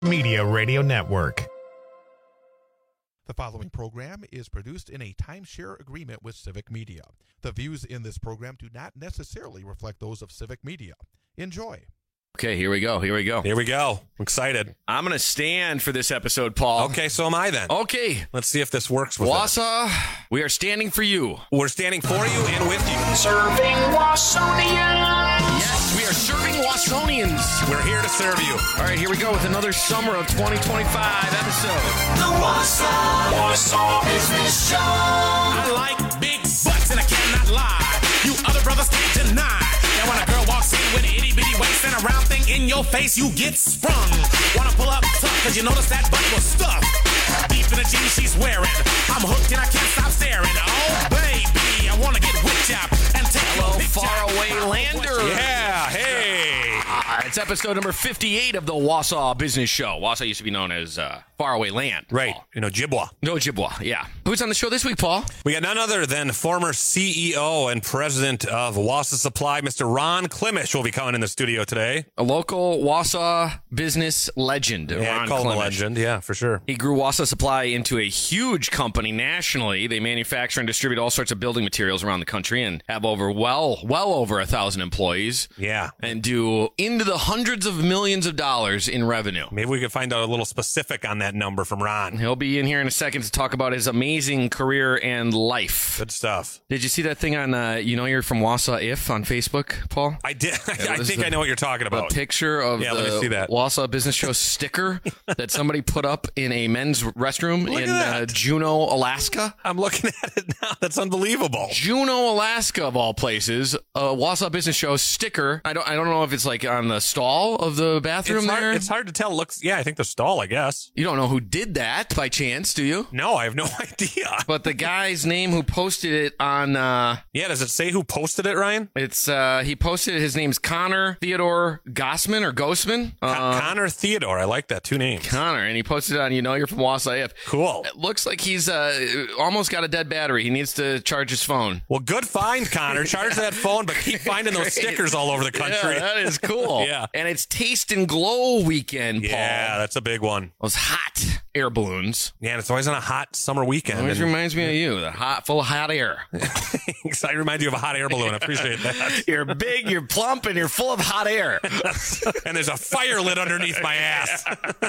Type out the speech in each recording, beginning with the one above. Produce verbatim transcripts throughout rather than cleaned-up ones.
Media Radio Network. The following program is produced in a timeshare agreement with Civic Media. The views in this program do not necessarily reflect those of Civic Media. Enjoy. Okay, here we go. Here we go. Here we go. I'm excited. I'm going to stand for this episode, Paul. Okay, so am I then. Okay. Let's see if this works with Wausau, us. We are standing for you. We're standing for you and with you. Serving Wausonians. Yes, we are serving Wausonians. We're here to serve you. All right, here we go with another summer of twenty twenty-five episode. The Wausau, Wausau Business Show. I like big butts and I cannot lie. You other brothers can't deny. And when a girl walks in with an itty bitty waist and a round thing in your face, you get sprung. Wanna pull up tough, cause you notice that butt was stuffed. Deep in the jeans she's wearing. I'm hooked and I can't stop staring. Oh, baby, I wanna get whipped up and take Hello, your picture. faraway lander. Yeah, hey. Uh, it's episode number fifty-eight of the Wausau Business Show. Wausau used to be known as uh, Faraway Land. Right, Paul. you know, Ojibwa. No, Ojibwa, yeah. Who's on the show this week, Paul? We got none other than former C E O and president of Wausau Supply, Mister Ron Klimisch, will be coming in the studio today. A local Wausau business legend, Yeah, Ron call him a Klimisch. legend, yeah, for sure. He grew Wausau Supply into a huge company nationally. They manufacture and distribute all sorts of building materials around the country and have over, well, well over a thousand employees. Yeah. And do into the hundreds of millions of dollars in revenue. Maybe we could find out a little specific on that number from Ron. He'll be in here in a second to talk about his amazing career and life. Good stuff. Did you see that thing on, uh, you know, you're from Wausau If on Facebook, Paul? I did. It I was think the- I know what you're talking A about. picture of Yeah, the let me see that. Wausau Business Show sticker that somebody put up in a men's restroom Look at in uh, that. Juneau, Alaska. I'm looking at it now. That's unbelievable. Juneau, Alaska, of all places, a Wausau Business Show sticker. I don't, I don't know if it's like on the stall of the bathroom It's there. hard, it's hard to tell. It looks, yeah, I think the stall, I guess. You don't know who did that by chance, do you? No, I have no idea. But the guy's name who posted it on, uh, Yeah, does it say who posted it, Ryan? it's, uh, he posted it. His name's Connor Theodore Gossman or Ghostman. Con- Uh, Connor Theodore. I like that. Two names. Connor, and he posted it on, you know, you're from Wausau If. Cool. It looks like he's uh, almost got a dead battery. He needs to charge his phone. Well, good find, Connor. Charge that phone, but keep finding those stickers all over the country. Yeah, that is cool. Yeah. And it's Taste and Glow weekend, Paul. Yeah, that's a big one. Those hot air balloons. Yeah, and it's always on a hot summer weekend. Always And reminds me of you, the hot, full of hot air. I remind you of a hot air balloon. I appreciate that. You're big, you're plump, and you're full of hot air. And there's a fire lit underneath my ass.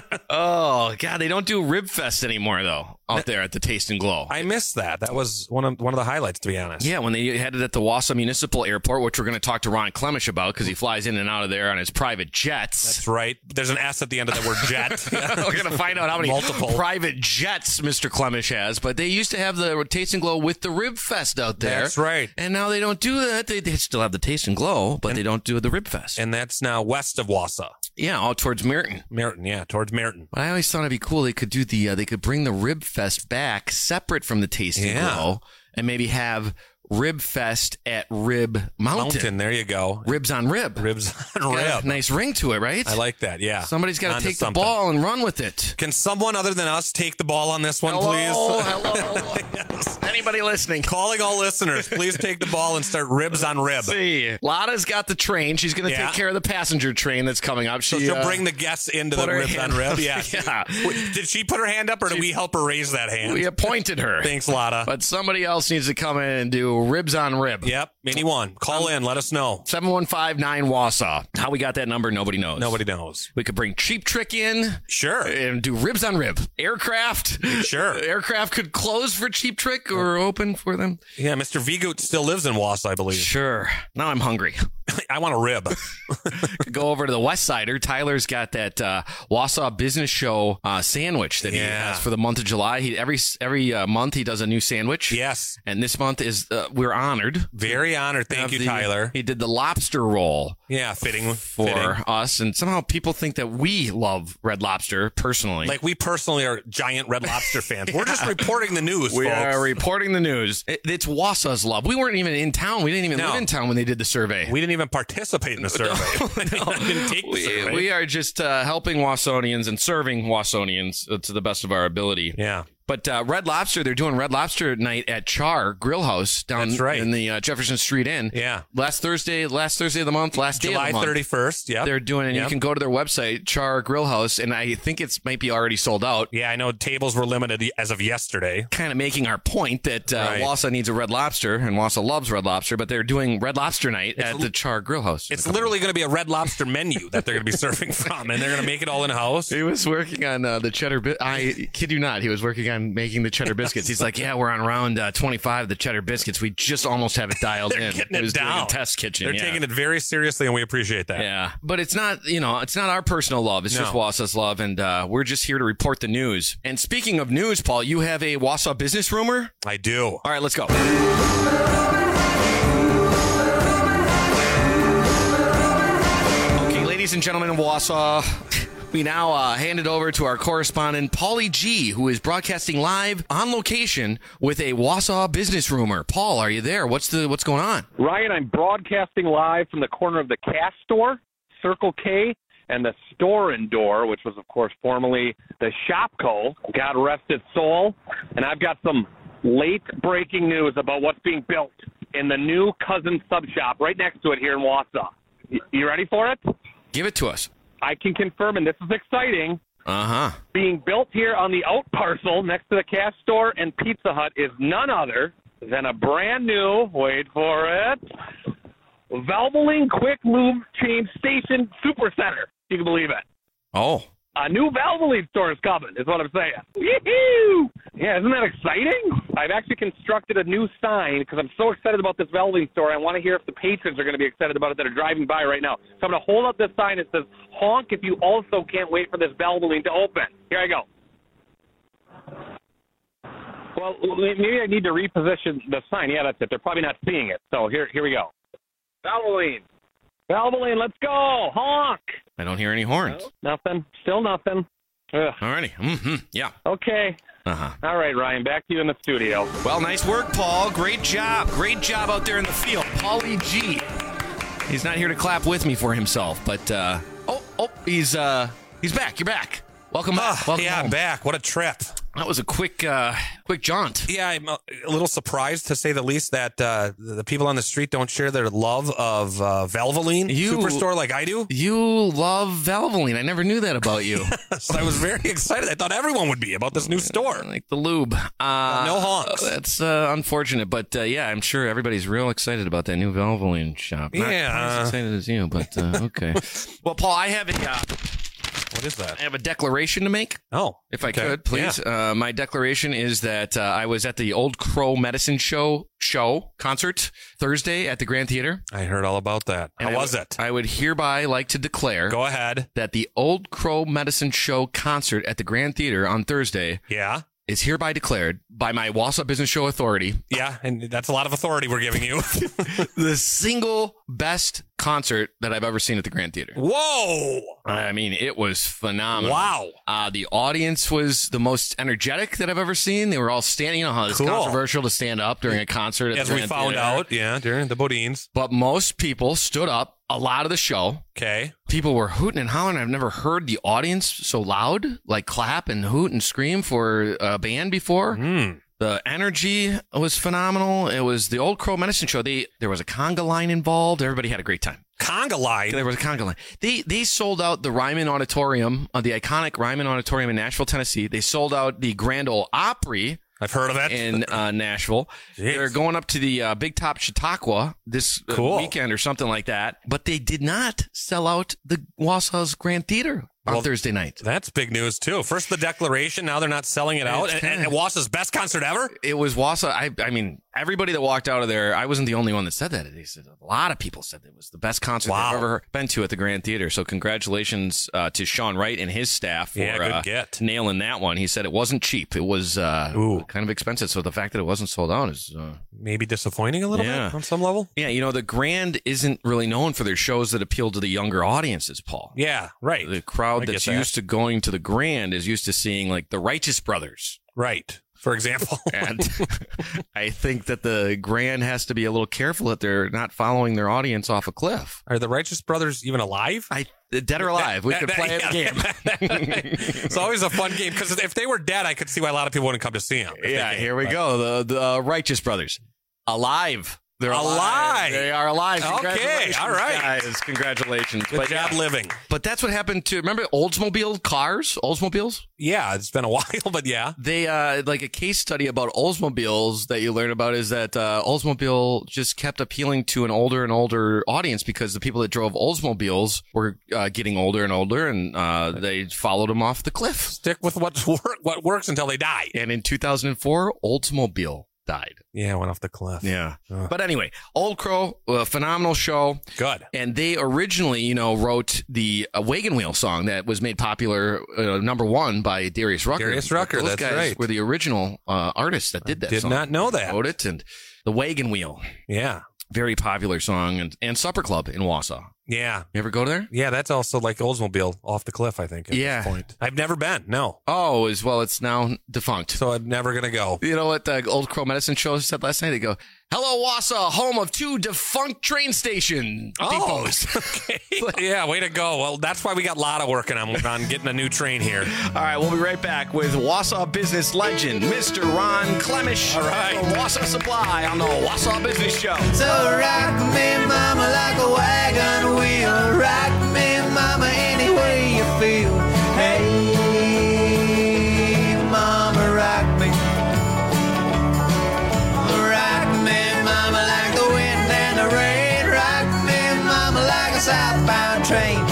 Oh, God, they don't do Rib Fest anymore, though, out there at the Taste and Glow. I missed that. That was one of one of the highlights, to be honest. Yeah, when they had it at the Wausau Municipal Airport, which we're going to talk to Ron Klimisch about because he flies in and out of there on his private jets. That's right. There's an S at the end of the word jet. We're going to find out how many Multiple. private jets Mister Klimisch has. But they used to have the Taste and Glow with the Rib Fest out there. That's right. And now they don't do that. They, they still have the Taste and Glow, but they don't do the Rib Fest. And that's now west of Wausau. Yeah, out towards Merton. Merton, yeah, towards Merton. But I always thought it'd be cool. They could do the, uh, they could bring the Rib Fest back separate from the Taste and Yeah. Glow and maybe have Rib Fest at Rib Mountain. Mountain, there you go. Ribs on Rib. Ribs on Got a rib. nice ring to it, right? I like that, yeah. Somebody's got to Onto take the something. ball and run with it. Can someone other than us take the ball on this one, Hello, please? hello. Yes. Anybody listening? Calling all listeners, please take the ball and start ribs on rib. See, Lotta's got the train. She's going to Yeah. take care of the passenger train that's coming up. She, So she'll uh, bring the guests into the put her ribs hand on rib? up. Yeah. Yeah. Wait, did she put her hand up or did we help her raise that hand? we appointed her. Thanks, Lotta. But somebody else needs to come in and do ribs on rib. Yep, anyone. Call in, let us know. seven one five nine Wausau. How we got that number, nobody knows. Nobody knows. We could bring Cheap Trick in Sure. and do ribs on rib. Aircraft. Sure. Aircraft could close for Cheap Trick or open for them. Yeah, Mister Vigoot still lives in Wausau, I believe. Sure. Now I'm hungry. I want a rib. Go over to the West Sider. Tyler's got that uh, Wausau Business Show uh, sandwich that he Yeah. has for the month of July. He every every uh, month he does a new sandwich. Yes. And this month is uh, we're honored. Very honored. Thank Have you, the- Tyler. He did the lobster roll Yeah, fitting. for fitting. us, and somehow people think that we love Red Lobster personally. Like, we personally are giant Red Lobster fans. We're just reporting the news, we folks. are reporting the news. It, it's Wausau's love. We weren't even in town. We didn't even No. live in town when they did the survey. We didn't even participate in the survey. No. We didn't take the We, survey. we are just uh, helping Wausonians and serving Wausonians uh, to the best of our ability. Yeah. But uh, Red Lobster, they're doing Red Lobster night at Char Grill House down That's right. in the uh, Jefferson Street Inn. Yeah. Last Thursday, last Thursday of the month, last day July of the month. thirty-first. Yeah. They're doing, and Yep. you can go to their website, Char Grill House, and I think it's might be already sold out. Yeah, I know tables were limited as of yesterday. Kind of making our point that uh, Right. Wausau needs a Red Lobster, and Wausau loves Red Lobster, but they're doing Red Lobster night at the Char Grill House. It's literally going to be a Red Lobster menu that they're going to be serving from, and they're going to make it all in house. He was working on uh, the cheddar. Bi- I kid you not. He was working on making the cheddar biscuits. He's like, "Yeah, we're on round uh, twenty-five. The cheddar biscuits. We just almost have it dialed They're in. getting it was doing down. a test kitchen. They're yeah. taking it very seriously, and we appreciate that. Yeah, but it's not. You know, it's not our personal love. It's No. just Wausau's love, and uh, we're just here to report the news. And speaking of news, Paul, you have a Wausau business rumor. I do. All right, let's go. Okay, ladies and gentlemen of Wausau, we now uh, hand it over to our correspondent, Paulie G, who is broadcasting live on location with a Wausau business rumor. Paul, are you there? What's the what's going on? Ryan, I'm broadcasting live from the corner of the Cash Store, Circle K, and the Store and Door, which was, of course, formerly the Shopco. God rest its soul. And I've got some late-breaking news about what's being built in the new Cousin Sub Shop right next to it here in Wausau. Y- You ready for it? Give it to us. I can confirm, and this is exciting, Uh huh. being built here on the out parcel next to the Cash Store and Pizza Hut is none other than a brand new, wait for it, Valvoline Quick Lube Change Station Supercenter. You can believe it. Oh. A new Valvoline store is coming, is what I'm saying. Woo-hoo! Yeah, isn't that exciting? I've actually constructed a new sign because I'm so excited about this Valvoline store. I want to hear if the patrons are going to be excited about it that are driving by right now. So I'm going to hold up this sign that says, honk if you also can't wait for this Valvoline to open. Here I go. Well, maybe I need to reposition the sign. Yeah, that's it. They're probably not seeing it. So here, here we go. Valvoline. Valvoline, let's go. Honk. I don't hear any horns. No, nothing. Still nothing. Ugh. Alrighty. Mm-hmm. Yeah. Okay. Uh-huh. All right, Ryan, back to you in the studio. Well, nice work, Paul. Great job. Great job out there in the field. Paulie G. He's not here to clap with me for himself, but uh oh, oh, he's uh he's back. You're back. Welcome back. Ah, Welcome yeah, home. I'm back. What a trip. That was a quick uh quick jaunt. Yeah, I'm a little surprised, to say the least, that uh, the people on the street don't share their love of uh, Valvoline You- Superstore like I do. You love Valvoline. I never knew that about you. So I was very excited. I thought everyone would be about this new store. Like the lube. Uh, no honks. That's uh, unfortunate, but uh, yeah, I'm sure everybody's real excited about that new Valvoline shop. Not Yeah. quite as excited as you, but uh, okay. Well, Paul, I have a uh, What is that? I have a declaration to make. Oh, If I okay. could, please. Uh, my declaration is that uh, I was at the Old Crow Medicine Show show concert Thursday at the Grand Theater. I heard all about that. How And I was would- it? I would hereby like to declare Go ahead. that the Old Crow Medicine Show concert at the Grand Theater on Thursday Yeah. is hereby declared by my Wausau Business Show authority Yeah, and that's a lot of authority we're giving you. the single best concert that I've ever seen at the Grand Theater. Whoa! I mean, it was phenomenal. Wow. Uh, the audience was the most energetic that I've ever seen. They were all standing. You know how it's Cool. controversial to stand up during a concert at As the we Grand found Theater. out, yeah, during the Bodines. But most people stood up a lot of the show. Okay. People were hooting and hollering. I've never heard the audience so loud, like clap and hoot and scream for a band before. Mm. The energy was phenomenal. It was the Old Crow Medicine Show. They there was a conga line involved. Everybody had a great time. Conga line. There was a conga line. They they sold out the Ryman Auditorium, uh, the iconic Ryman Auditorium in Nashville, Tennessee. They sold out the Grand Ole Opry I've heard of that. in uh, Nashville. Jeez. They're going up to the uh, Big Top Chautauqua this uh, Cool. weekend or something like that. But they did not sell out the Wausau's Grand Theater on Well, Thursday night. That's big news, too. First the declaration, now they're not selling it out. It's And, kinda- and, and Wausau's best concert ever? It was Wausau. I, I mean, everybody that walked out of there, I wasn't the only one that said that. They said a lot of people said it was the best concert Wow. they've ever been to at the Grand Theater. So congratulations uh, to Sean Wright and his staff for Yeah, good uh, get. nailing that one. He said it wasn't cheap. It was uh, Ooh. kind of expensive. So the fact that it wasn't sold out is... Uh, Maybe disappointing a little Yeah. bit on some level? yeah, you know, the Grand isn't really known for their shows that appeal to the younger audiences, Paul. Yeah, right. The crowd I get that's that. used to going to the Grand is used to seeing like the Righteous Brothers. Right. for example. And I think that the Grand has to be a little careful that they're not following their audience off a cliff. Are the Righteous Brothers even alive? I dead or alive? We That- could that- play yeah. a game. It's always a fun game because if they were dead, I could see why a lot of people wouldn't come to see them. Yeah, here we go. The the uh, Righteous Brothers alive. They're alive. Alive. They are alive. Okay, Congratulations, all right. guys. Congratulations. Good but job yeah. living. But that's what happened to remember Oldsmobile cars, Oldsmobiles. Yeah, it's been a while, but yeah. They uh like a case study about Oldsmobiles that you learn about is that uh, Oldsmobile just kept appealing to an older and older audience because the people that drove Oldsmobiles were uh, getting older and older, and uh, they followed them off the cliff. Stick with what work, what works until they die. And in two thousand four, Oldsmobile died. Yeah, went off the cliff. Yeah. Ugh. But anyway, Old Crow, a phenomenal show. Good. And they originally, you know, wrote the uh, Wagon Wheel song that was made popular, uh, number one by Darius Rucker. Darius Rucker, Those that's guys right. were the original uh, artists that did that Did song. not know that. Wrote it, and the Wagon Wheel, Yeah. very popular song, and, and Supper Club in Wausau. Yeah. You ever go there? Yeah, that's also like Oldsmobile off the cliff, I think, at Yeah. this point. I've never been, no. Oh, as well, it's now defunct. So I'm never going to go. You know what the Old Crow Medicine Show said last night? They go, "Hello, Wausau, home of two defunct train station depots." okay. Yeah, way to go. Well, that's why we got Lotta working on, on getting a new train here. All right, we'll be right back with Wausau business legend, Mister Ron Clemish. All right. From Wausau Supply on the Wausau Business Show. So rock me, mama, like a wagon wheel. Rock me, mama, any way you feel. Hey, mama, rock me. Rock me, mama, like the wind and the rain. Rock me, mama, like a southbound train.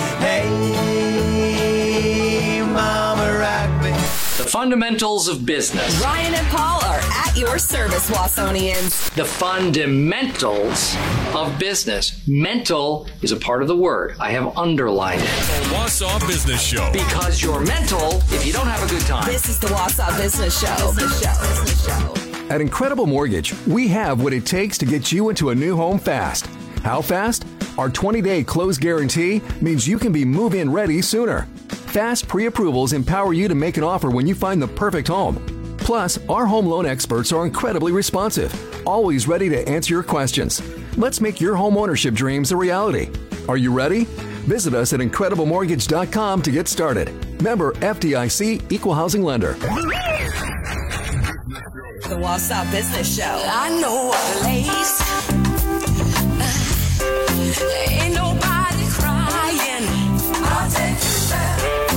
Hey, mama, rock me. The fundamentals of business. Ryan and Paul are at your service, Wausonians. The fundamentals of business. Mental is a part of the word. I have underlined it. The Wausau Business Show. Because you're mental if you don't have a good time. This is the Wausau Business Show. Business Show. Business Show. At Incredible Mortgage, we have what it takes to get you into a new home fast. How fast? Our twenty-day close guarantee means you can be move-in ready sooner. Fast pre-approvals empower you to make an offer when you find the perfect home. Plus, our home loan experts are incredibly responsive, always ready to answer your questions. Let's make your home ownership dreams a reality. Are you ready? Visit us at incredible mortgage dot com to get started. Member F D I C Equal Housing Lender. The Wausau Business Show. I know a place. Ain't nobody crying. I'll take you there.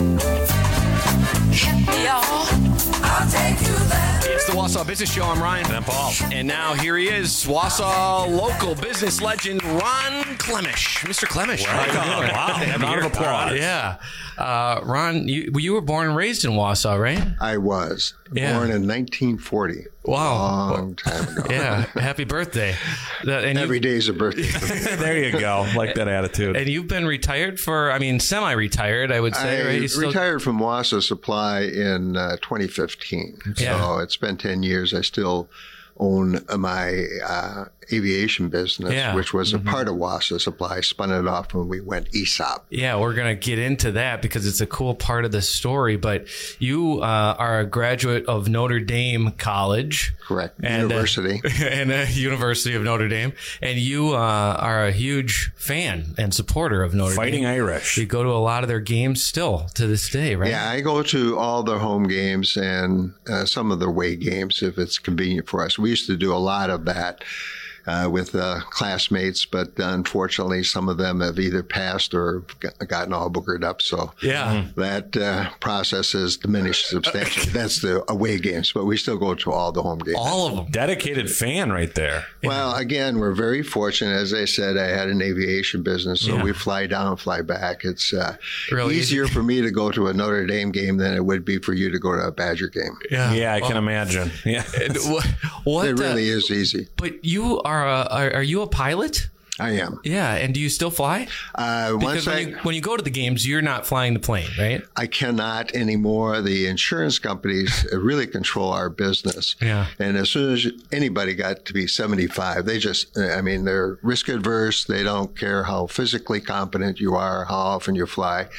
Help me all. I'll take you there. It's the Wausau Business Show. I'm Ryan. And I'm Paul. And now here he is, Wausau local business legend, Ron Clemish. Mister Clemish. Welcome. Wow. Round of applause. Yeah. Uh, Ron, you, you were born and raised in Wausau, right? I was Yeah. born in nineteen forty. Wow. Long time ago. Yeah. Happy birthday. That- and you- Every day's a birthday. There you go. Like that attitude. And you've been retired for, I mean, semi-retired, I would say, I right? You still- retired from Wausau Supply in uh, twenty fifteen. Yeah. So it's been ten years. I still own my uh, aviation business, Yeah. which was Mhm. a part of Wausau Supply. Spun it off when we went E S O P. Yeah, we're going to get into that because it's a cool part of the story. But you uh, are a graduate of Notre Dame College. Correct. And, uh, University. and uh, University of Notre Dame. And you uh, are a huge fan and supporter of Notre Fighting Dame. Irish. You go to a lot of their games still to this day, right? Yeah, I go to all their home games and uh, some of their away games if it's convenient for us. We used to do a lot of that uh, with uh, classmates, but unfortunately, some of them have either passed or g- gotten all boogered up. So Yeah. that uh, process has diminished substantially. That's the away games, but we still go to all the home games. All of them. Dedicated fan right there. Well, again, we're very fortunate. As I said, I had an aviation business, so Yeah. we fly down, fly back. It's uh, Really easier easy. for me to go to a Notre Dame game than it would be for you to go to a Badger game. Yeah, Yeah, I can Well, imagine. Yeah. and what, what, It uh, really is easy. But you are a, are, are you a pilot? I am. Yeah, and do you still fly? Uh, Because once when, I, you, when you go to the games, you're not flying the plane, right? I cannot anymore. The insurance companies really control our business. Yeah. And as soon as anybody got to be seventy-five, they just, I mean, they're risk adverse. They don't care how physically competent you are, how often you fly.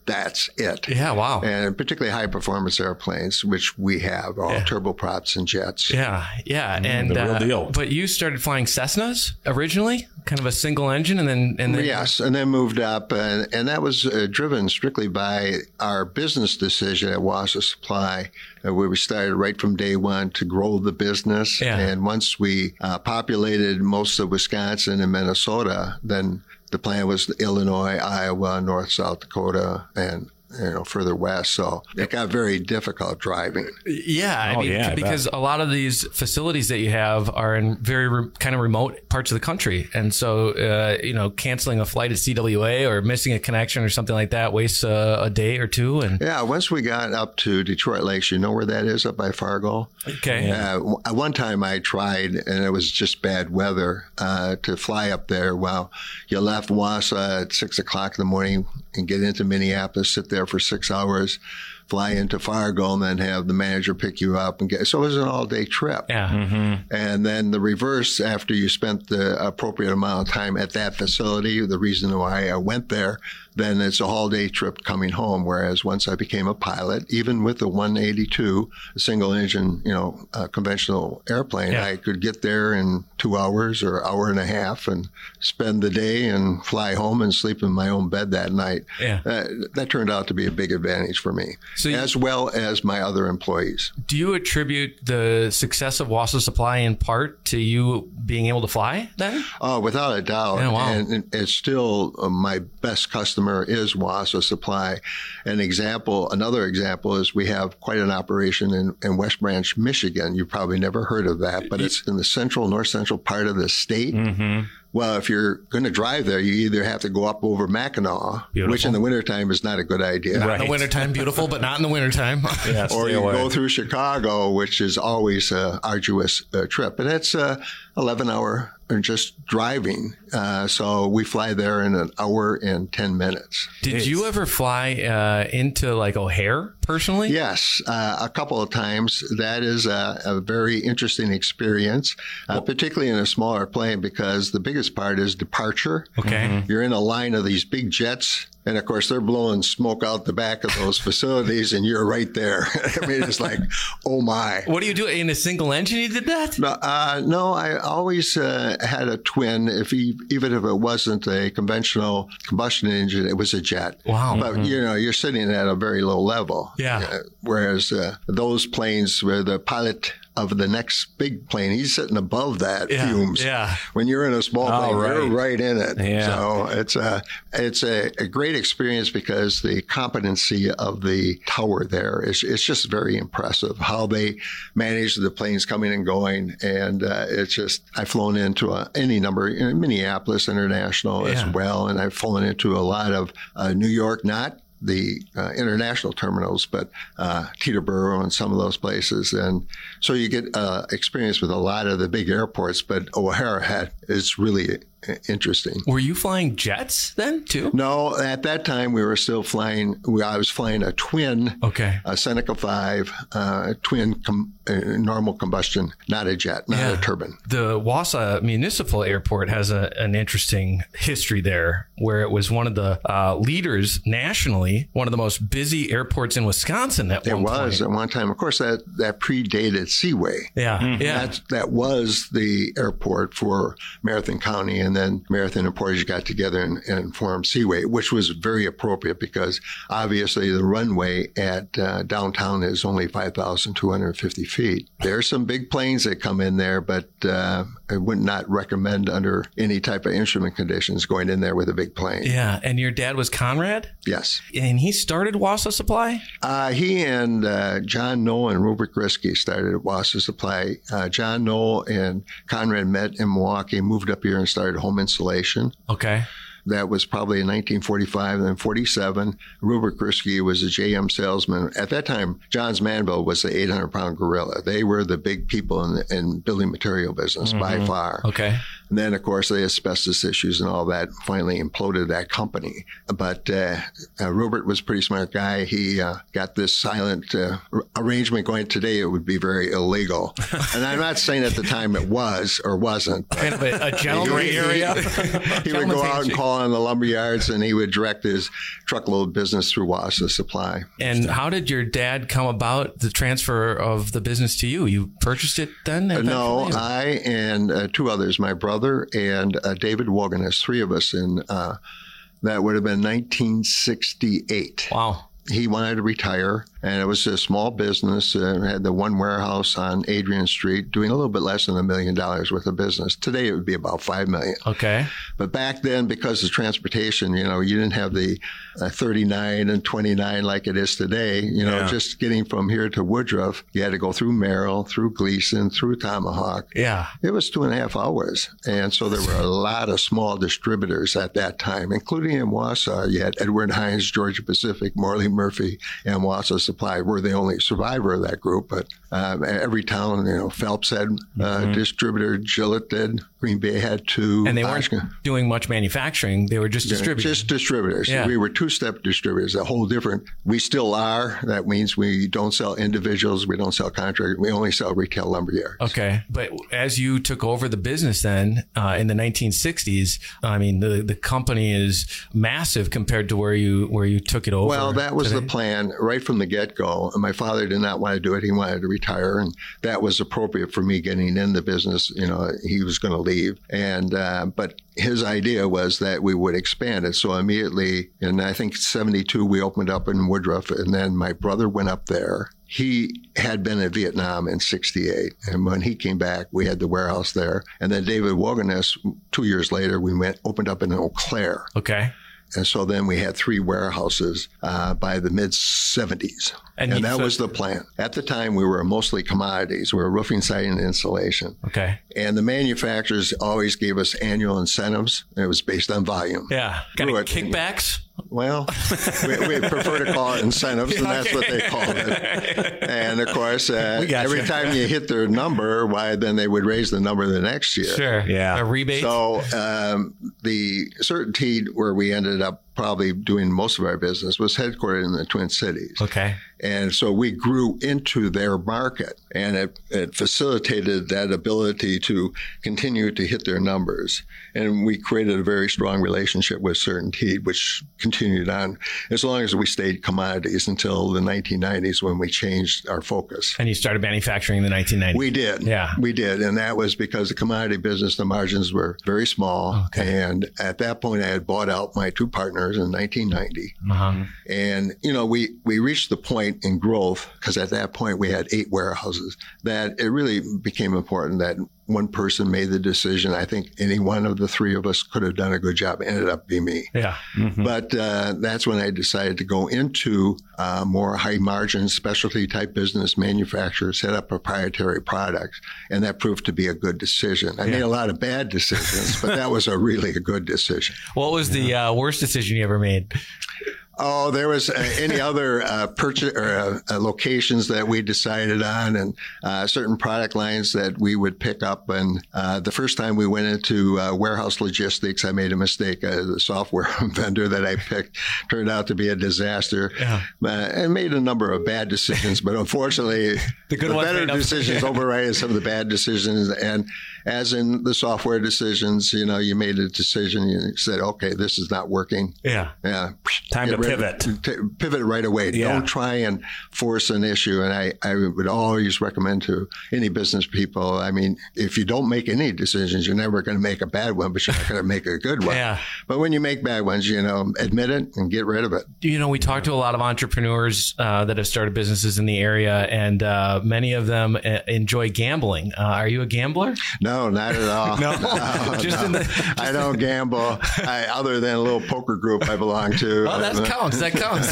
that's it. Yeah, wow. And particularly high performance airplanes, which we have, all Yeah. turboprops and jets. Yeah, yeah, and the real uh, deal. But you started flying Cessnas originally, kind of a single engine, and then and then Yes, and then moved up, and, and that was uh, driven strictly by our business decision at Wausau Supply, uh, where we started right from day one to grow the business. Yeah. And once we uh, populated most of Wisconsin and Minnesota, then the plan was Illinois, Iowa, North, South Dakota, and you know, further west. So it got very difficult driving. Yeah, I Oh, mean, yeah, I because bet. a lot of these facilities that you have are in very re- kind of remote parts of the country, and so uh, you know, canceling a flight at C W A or missing a connection or something like that wastes uh, a day or two. And Yeah, once we got up to Detroit Lakes, you know where that is, up by Fargo? okay, Uh, w- one time I tried, and it was just bad weather, uh, to fly up there. Well, you left Wausau at six o'clock in the morning and get into Minneapolis, sit there for six hours, fly into Fargo, and then have the manager pick you up and get. So it was an all-day trip. yeah, And then the reverse, after you spent the appropriate amount of time at that facility, the reason why I went there, then it's a all-day trip coming home. Whereas once I became a pilot, even with the one eighty-two, a single-engine, you know, uh, conventional airplane, Yeah. I could get there in two hours or hour and a half and spend the day and fly home and sleep in my own bed that night. Yeah. Uh, that turned out to be a big advantage for me, So you- as well as my other employees. Do you attribute the success of Wausau Supply in part to you being able to fly then? Oh, without a doubt. Yeah, wow. And it's still uh, my best customer is Wausau Supply. An example, another example is we have quite an operation in, in West Branch, Michigan. You've probably never heard of that, but it's in the central, north central part of the state. Mm-hmm. Well, if you're going to drive there, you either have to go up over Mackinac, Beautiful. which in the wintertime is not a good idea. Not in the wintertime, beautiful, but not in the wintertime. Yeah, Or stay you away. go through Chicago, which is always an arduous uh, trip. And it's a eleven hour just driving. Uh, so we fly there in an hour and ten minutes. Did you ever fly uh, into like O'Hare personally? Yes, uh, a couple of times. That is a, a very interesting experience, uh, particularly in a smaller plane, because the biggest part is departure. Okay. You're in a line of these big jets. And of course, they're blowing smoke out the back of those facilities, and you're right there. I mean, it's like, oh my. What do you do in a single engine? You did that? No, uh, no I always uh, had a twin. If he, even if it wasn't a conventional combustion engine, it was a jet. Wow. But Mhm. you know, you're sitting at a very low level. Yeah. Uh, whereas uh, those planes where the pilot of the next big plane, he's sitting above that Yeah, fumes. yeah. When you're in a small Oh, plane, you're right. right in it. Yeah. So it's a it's a, a great experience because the competency of the tower there is it's just very impressive how they manage the planes coming and going. And uh, it's just I've flown into a, any number in Minneapolis International Yeah. as well, and I've flown into a lot of uh, New York, not the uh, international terminals, but uh, Teterboro and some of those places. And so you get uh, experience with a lot of the big airports, but O'Hare had, it's really interesting. Were you flying jets then too? No, at that time we were still flying, we, I was flying a twin, Okay. a Seneca five, uh, twin com, uh, normal combustion, not a jet, not Yeah. a turbine. The Wausau Municipal Airport has a, an interesting history there, where it was one of the uh, leaders nationally, one of the most busy airports in Wisconsin at It one was point. at one time. Of course, that, that predated Seaway. Yeah, yeah. That's, that was the airport for Marathon County, and then Marathon and Portage got together and, and formed Seaway, which was very appropriate because obviously the runway at uh, downtown is only five thousand two hundred fifty feet. There are some big planes that come in there, but uh, I would not recommend under any type of instrument conditions going in there with a big plane. Yeah, and your dad was Conrad? Yes. And he started Wausau Supply? Uh, he and uh, John Knoll and Rupert Grisky started at Wausau Supply. Uh, John Knoll and Conrad met in Milwaukee, moved up here and started home insulation. Okay. That was probably in nineteen forty-five, and then forty-seven. Rupert Grisky was a J M salesman. At that time, Johns Manville was the eight hundred pound gorilla. They were the big people in the in building material business by Mhm. far. Okay. And then, of course, the asbestos issues and all that finally imploded that company. But uh, uh, Rupert was a pretty smart guy. He uh, got this silent uh, arrangement going. Today, it would be very illegal. And I'm not saying at the time it was or wasn't. Kind of a, a gentleman area. He would go out and call on the lumber yards, and he would direct his truckload business through Wausau Supply. And how did your dad come about the transfer of the business to you? You purchased it then? Uh, no, I and uh, two others, my brother and uh, David Woganus, three of us in, uh, that would have been nineteen sixty-eight. Wow. He wanted to retire, and it was a small business. Uh, had the one warehouse on Adrian Street, doing a little bit less than a million dollars worth of business. Today, it would be about five million. Okay. But back then, because of transportation, you know, you didn't have the uh, thirty-nine and twenty-nine like it is today. You know, Yeah. just getting from here to Woodruff, you had to go through Merrill, through Gleason, through Tomahawk. Yeah. It was two and a half hours. And so there were a lot of small distributors at that time, including in Wausau. You had Edward Hines, Georgia Pacific, Morley Murphy, and Wausau Supply were the only survivor of that group. But um, every town, you know, Phelps had a uh, Mhm. distributor, Gillette did, Green Bay had two. And they weren't Oshkosh- doing much manufacturing. They were just distributors. Just distributors. Yeah. We were two-step distributors, a whole different. We still are. That means we don't sell individuals. We don't sell contractors. We only sell retail lumberyards. Okay. But as you took over the business then uh, in the nineteen sixties, I mean, the, the company is massive compared to where you where you took it over. Well, that was today. the plan right from the get-go. My father did not want to do it. He wanted to retire, and that was appropriate for me getting in the business. You know, he was going to leave. And uh, but his idea was that we would expand it. So immediately, in I think seventy-two, we opened up in Woodruff, and then my brother went up there. He had been in Vietnam in sixty-eight, and when he came back, we had the warehouse there. And then David Woganus, two years later, we went opened up in Eau Claire. Okay. And so then we had three warehouses uh, by the mid seventies. And And, you- that so- was the plan. At the time, we were mostly commodities. We were roofing, siding, and insulation. Okay. And the manufacturers always gave us annual incentives. And it was based on volume. Yeah. Got Through any it. kickbacks? Well, we, we prefer to call it incentives, and that's what they called it. And of course, uh, We got every you. time you hit their number, why then they would raise the number the next year. Sure. Yeah. A rebate? So um, the Certainty, where we ended up probably doing most of our business, was headquartered in the Twin Cities. Okay. And so we grew into their market, and it, it facilitated that ability to continue to hit their numbers. And we created a very strong relationship with Certainty, which continued on as long as we stayed commodities until the nineteen nineties when we changed our focus. And you started manufacturing in the nineteen nineties. We did. Yeah. We did. And that was because the commodity business, the margins were very small. Okay. And at that point, I had bought out my two partners in nineteen ninety. Uh-huh. And, you know, we, we reached the point in growth, because at that point we had eight warehouses, that it really became important that one person made the decision. I think any one of the three of us could have done a good job. It ended up being me. Yeah. But uh, that's when I decided to go into uh, more high margin specialty type business, manufacture, set up proprietary products. And that proved to be a good decision. I Yeah. made a lot of bad decisions, but that was a really a good decision. What was the uh, worst decision you ever made? Oh, there was uh, any other uh, purchase or uh, uh, locations that we decided on, and uh, certain product lines that we would pick up. And uh, the first time we went into uh, warehouse logistics, I made a mistake. Uh, the software vendor that I picked turned out to be a disaster, Yeah. uh, and made a number of bad decisions. But unfortunately, The good the ones better made up. decisions overrided some of the bad decisions. And as in the software decisions, you know, you made a decision. You said, "Okay, this is not working." Yeah. Yeah. Time Get to rid- pivot. t- pivot right away. Yeah. Don't try and force an issue. And I, I would always recommend to any business people, I mean, if you don't make any decisions, you're never going to make a bad one, but you're not going to make a good one. Yeah. But when you make bad ones, you know, admit it and get rid of it. You know, we talked to a lot of entrepreneurs uh, that have started businesses in the area, and uh, many of them uh, enjoy gambling. Uh, are you a gambler? No, not at all. No? Just in the- I don't gamble, I, other than a little poker group I belong to. Oh, that counts. That counts.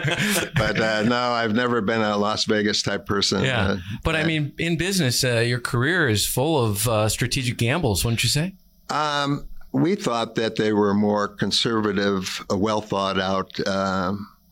But uh, no, I've never been a Las Vegas type person. Yeah. Uh, But I mean, in business, uh, your career is full of uh, strategic gambles, wouldn't you say? Um, we thought that they were more conservative, uh, well thought out um,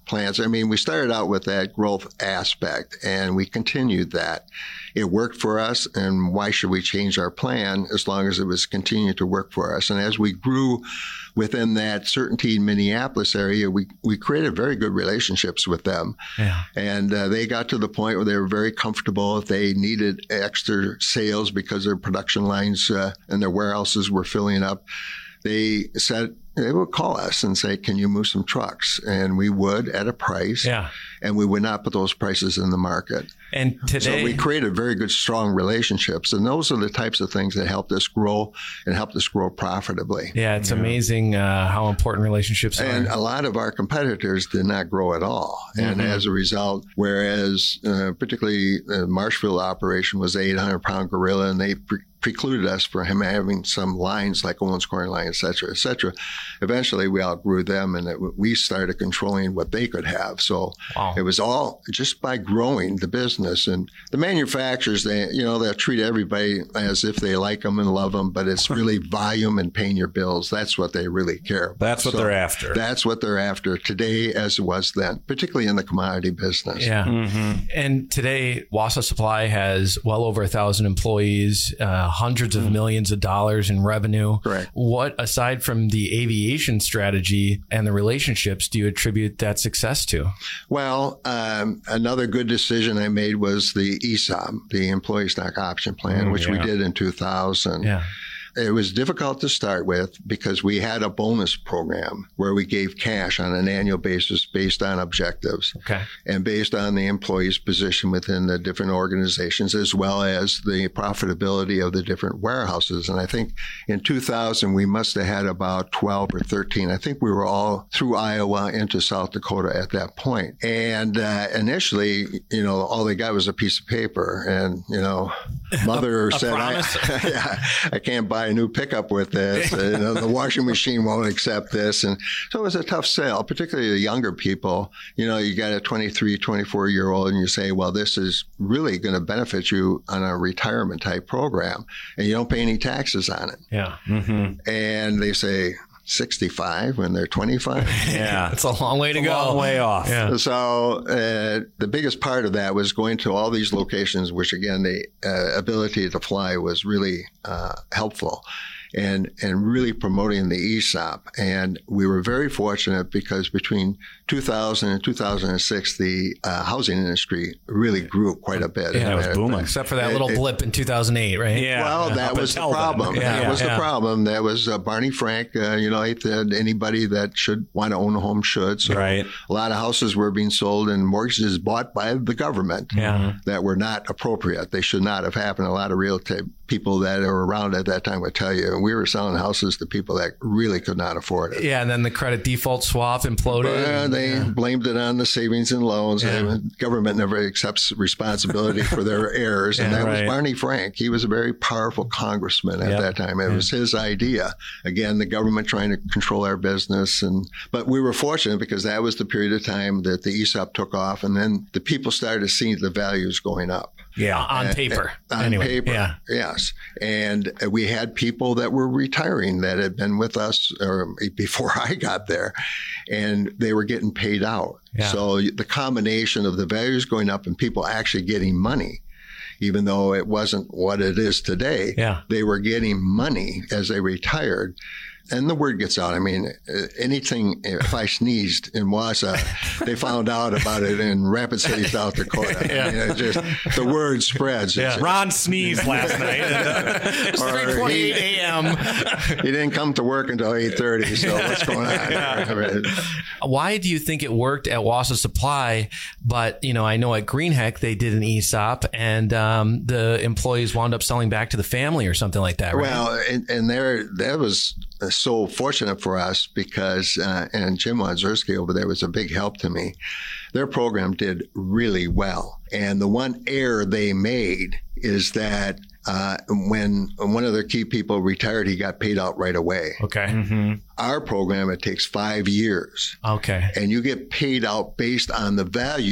plans. I mean, we started out with that growth aspect, and we continued that. It worked for us, and why should we change our plan as long as it was continuing to work for us? And as we grew within that Certainty Minneapolis area, we, we created very good relationships with them. Yeah. And uh, they got to the point where they were very comfortable. If they needed extra sales because their production lines uh, and their warehouses were filling up, they said, they would call us and say, can you move some trucks? And we would at a price. Yeah. And we would not put those prices in the market. And today, so we created very good, strong relationships. And those are the types of things that helped us grow and helped us grow profitably. Yeah, it's yeah. amazing uh, how important relationships are. And a lot of our competitors did not grow at all. And mm-hmm. as a result, whereas uh, particularly the Marshfield operation was an eight hundred pound gorilla, and they pre- precluded us from him having some lines like Owens Corning Line, et cetera, et cetera. Eventually, we outgrew them, and it, we started controlling what they could have. So wow. it was all just by growing the business. And the manufacturers, they, you know, they'll treat everybody as if they like them and love them, but it's really volume and paying your bills. That's what they really care about. That's what so they're after. That's what they're after today as it was then, particularly in the commodity business. Yeah. Mm-hmm. And today, Wassa Supply has well over a thousand employees, uh, hundreds of millions of dollars in revenue. Correct. What, aside from the aviation strategy and the relationships, do you attribute that success to? Well, um, another good decision I made was the E S O P, the Employee Stock Option Plan, mm, which yeah. we did in two thousand. Yeah. It was difficult to start with because we had a bonus program where we gave cash on an annual basis based on objectives okay. and based on the employee's position within the different organizations, as well as the profitability of the different warehouses. And I think in two thousand, we must have had about twelve or thirteen. I think we were all through Iowa into South Dakota at that point. And uh, initially, you know, all they got was a piece of paper. And, you know, mother a, a said, I, yeah, I can't buy a new pickup with this. You know, the washing machine won't accept this. And so it was a tough sale, particularly the younger people. You know, you got a twenty-three, twenty-four year old and you say, well, this is really going to benefit you on a retirement type program, and you don't pay any taxes on it. Yeah. Mm-hmm. And they say, sixty-five when they're twenty-five. Yeah, it's a long way to it's go. A long way off. Yeah. So uh, the biggest part of that was going to all these locations, which again, the uh, ability to fly was really uh, helpful. And and really promoting the E S O P. And we were very fortunate because between two thousand and two thousand six, the uh, housing industry really grew quite a bit. Yeah, it was booming. Except for that it, little it, blip in two thousand eight, right? Yeah. Well, that was the problem. Yeah, that yeah, was yeah. the problem. That was uh, Barney Frank, uh, you know, he said anybody that should want to own a home should. So right. a lot of houses were being sold and mortgages bought by the government yeah. that were not appropriate. They should not have happened. A lot of real estate people that are around at that time would tell you. And we were selling houses to people that really could not afford it. Yeah, and then the credit default swap imploded. Uh, they yeah. blamed it on the savings and loans. Yeah. And the government never accepts responsibility for their errors. And yeah, that right. was Barney Frank. He was a very powerful congressman at yep. that time. It yeah. was his idea. Again, the government trying to control our business. And but we were fortunate because that was the period of time that the E S O P took off. And then the people started to see the values going up. Yeah, on uh, paper. On anyway, paper, yeah. yes. And we had people that were retiring that had been with us or before I got there, and they were getting paid out. Yeah. So the combination of the values going up and people actually getting money, even though it wasn't what it is today, yeah. they were getting money as they retired. And the word gets out. I mean, anything, if I sneezed in Wassa, they found out about it in Rapid City, South Dakota. Yeah. I mean, it just, the word spreads. Yeah. Ron sneezed last night. It's three twenty-eight a.m. He didn't come to work until eight thirty, so what's going on? Yeah. Why do you think it worked at Wassa Supply, but, you know, I know at Greenheck they did an E S O P and um, the employees wound up selling back to the family or something like that, right? Well, and, and there, that was so fortunate for us because, uh, and Jim Wazurski over there was a big help to me. Their program did really well. And the one error they made is that uh, when one of their key people retired, he got paid out right away. Okay. Mm-hmm. Our program, it takes five years. Okay. And you get paid out based on the value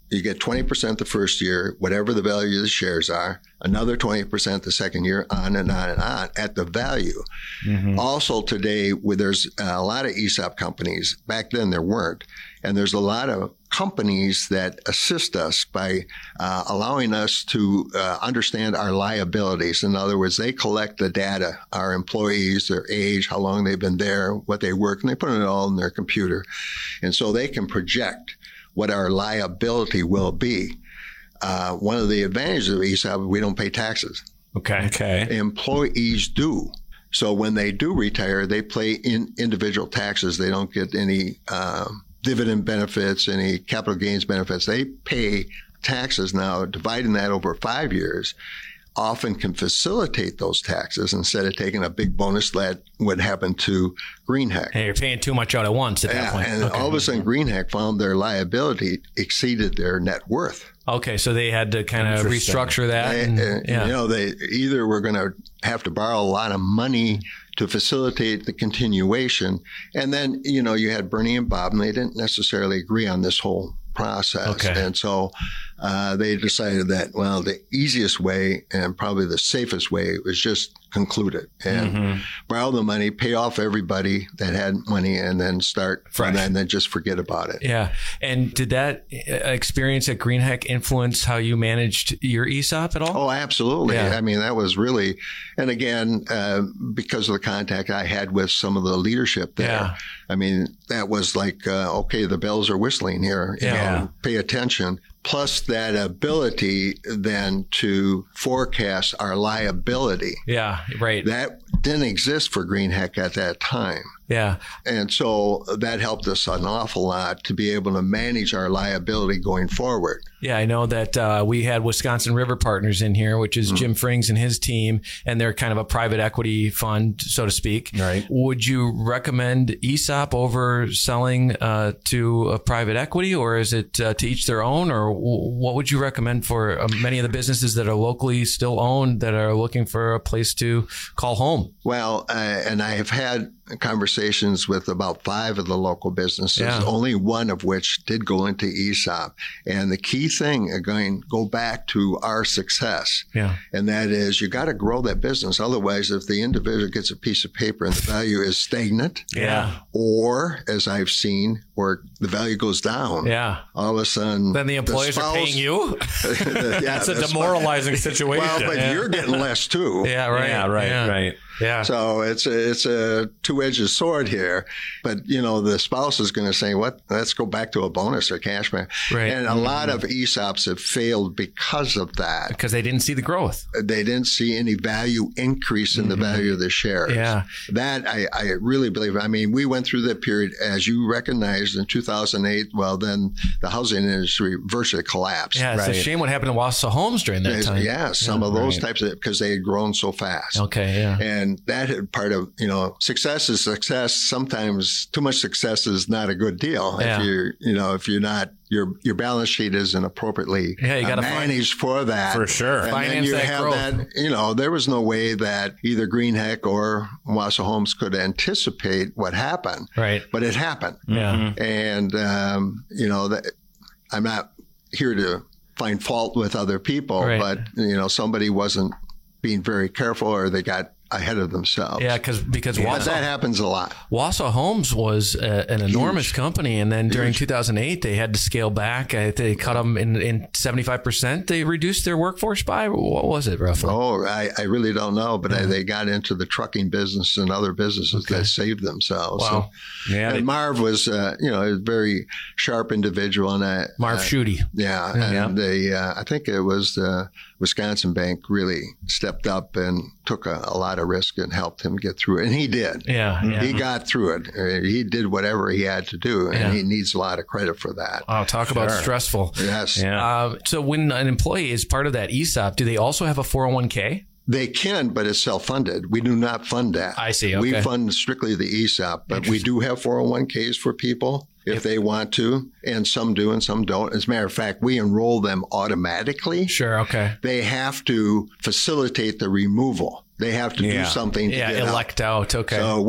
you get twenty percent the first year, whatever the value of the shares are, another twenty percent the second year, on and on and on at the value. Mm-hmm. Also today, where there's a lot of E S O P companies, back then there weren't, and there's a lot of companies that assist us by uh, allowing us to uh, understand our liabilities. In other words, they collect the data, our employees, their age, how long they've been there, what they work, and they put it all in their computer. And so they can project what our liability will be. Uh, one of the advantages of E S O P, we don't pay taxes. Okay. Okay. Employees do. So when they do retire, they pay in individual taxes. They don't get any um, dividend benefits, any capital gains benefits. They pay taxes now, dividing that over five years, often can facilitate those taxes instead of taking a big bonus that would happen to GreenHeck. Hey, you're paying too much out at once at that Yeah, point. and Okay. all of a sudden GreenHeck found their liability exceeded their net worth. Okay, so they had to kind of Interesting. restructure that. They- and- uh, yeah. You know, they either were going to have to borrow a lot of money to facilitate the continuation, and then you know you had Bernie and Bob, and they didn't necessarily agree on this whole process, Okay. and so uh, they decided that well, the easiest way and probably the safest way was just conclude it and Mhm. borrow the money, pay off everybody that had money, and then start Fresh. from that, and then just forget about it. Yeah. And did that uh, experience at GreenHeck influence how you managed your E S O P at all? Oh, absolutely. Yeah. I mean, that was really, and again, uh, because of the contact I had with some of the leadership there, Yeah. I mean, that was like, uh, okay, the bells are whistling here. You Yeah. know, pay attention. Plus that ability then to forecast our liability. Yeah, right. That didn't exist for GreenHeck at that time. Yeah. And so that helped us an awful lot to be able to manage our liability going forward. Yeah, I know that uh, we had Wisconsin River Partners in here, which is Mm-hmm. Jim Frings and his team, and they're kind of a private equity fund, so to speak. Right. Would you recommend E S O P over selling uh, to a private equity, or is it uh, to each their own, or w- what would you recommend for uh, many of the businesses that are locally still owned that are looking for a place to call home? Well, uh, and I have had conversations with about five of the local businesses, Yeah. only one of which did go into E S O P. And the key thing, again, go back to our success. Yeah. And that is you got to grow that business. Otherwise, if the individual gets a piece of paper and the value is stagnant, Yeah. or as I've seen, where the value goes down, Yeah. all of a sudden, Then the employees are spouse- paying you? yeah, It's a the sp- demoralizing situation. Well, but Yeah. you're getting less too. Yeah, right. Yeah, right, yeah. right. Yeah. So it's a, it's a two-edged sword here, but you know the spouse is going to say, "What? Let's go back to a bonus or cash back." Right. And a lot of E S O Ps have failed because of that. Because they didn't see the growth. They didn't see any value increase in the value of the shares. Yeah. That I, I really believe. I mean, we went through that period, as you recognized, in two thousand eight. Well, then the housing industry virtually collapsed. Yeah, it's a shame what happened to Wausau Homes during that time. Yeah, some Yeah, of those right. types of, because they had grown so fast. Okay, yeah. And that had part of, you know, success is success. Sometimes too much success is not a good deal. Yeah. If you're, you know, if you're not, your your balance sheet isn't appropriately Yeah, you uh, gotta fin- managed for that. For sure. And Finance then you that have growth. that, you know, there was no way that either GreenHeck or Wausau Homes could anticipate what happened. Right. But it happened. Yeah. And, um, you know, that I'm not here to find fault with other people, Right. but, you know, somebody wasn't being very careful or they got ahead of themselves. Yeah, cause, because But Wausau, that happens a lot. Wausau Homes was a, an enormous company. And then during two thousand eight, they had to scale back. Uh, They cut them in, in seventy-five percent. They reduced their workforce by, what was it roughly? Oh, I, I really don't know, but I, they got into the trucking business and other businesses that saved themselves. Wow. So, Yeah, and they- Marv was, uh, you know, a very sharp individual. And I, Marv uh, Schutte. Yeah, Yeah. and they, uh, I think it was the Wisconsin Bank really stepped up and took a, a lot of risk and helped him get through it. And he did. Yeah, yeah. He got through it. Uh, He did whatever he had to do, and Yeah. he needs a lot of credit for that. Wow, talk about stressful. Yes. Yeah. Uh, so when an employee is part of that E S O P, do they also have a four oh one k? They can, but it's self-funded. We do not fund that. I see, We okay. fund strictly the E S O P, but we do have four oh one k's for people if they want to, and some do and some don't. As a matter of fact, we enroll them automatically. Sure, okay. They have to facilitate the removal. They have to Yeah. do something to Yeah, get out. elect out. Okay. So we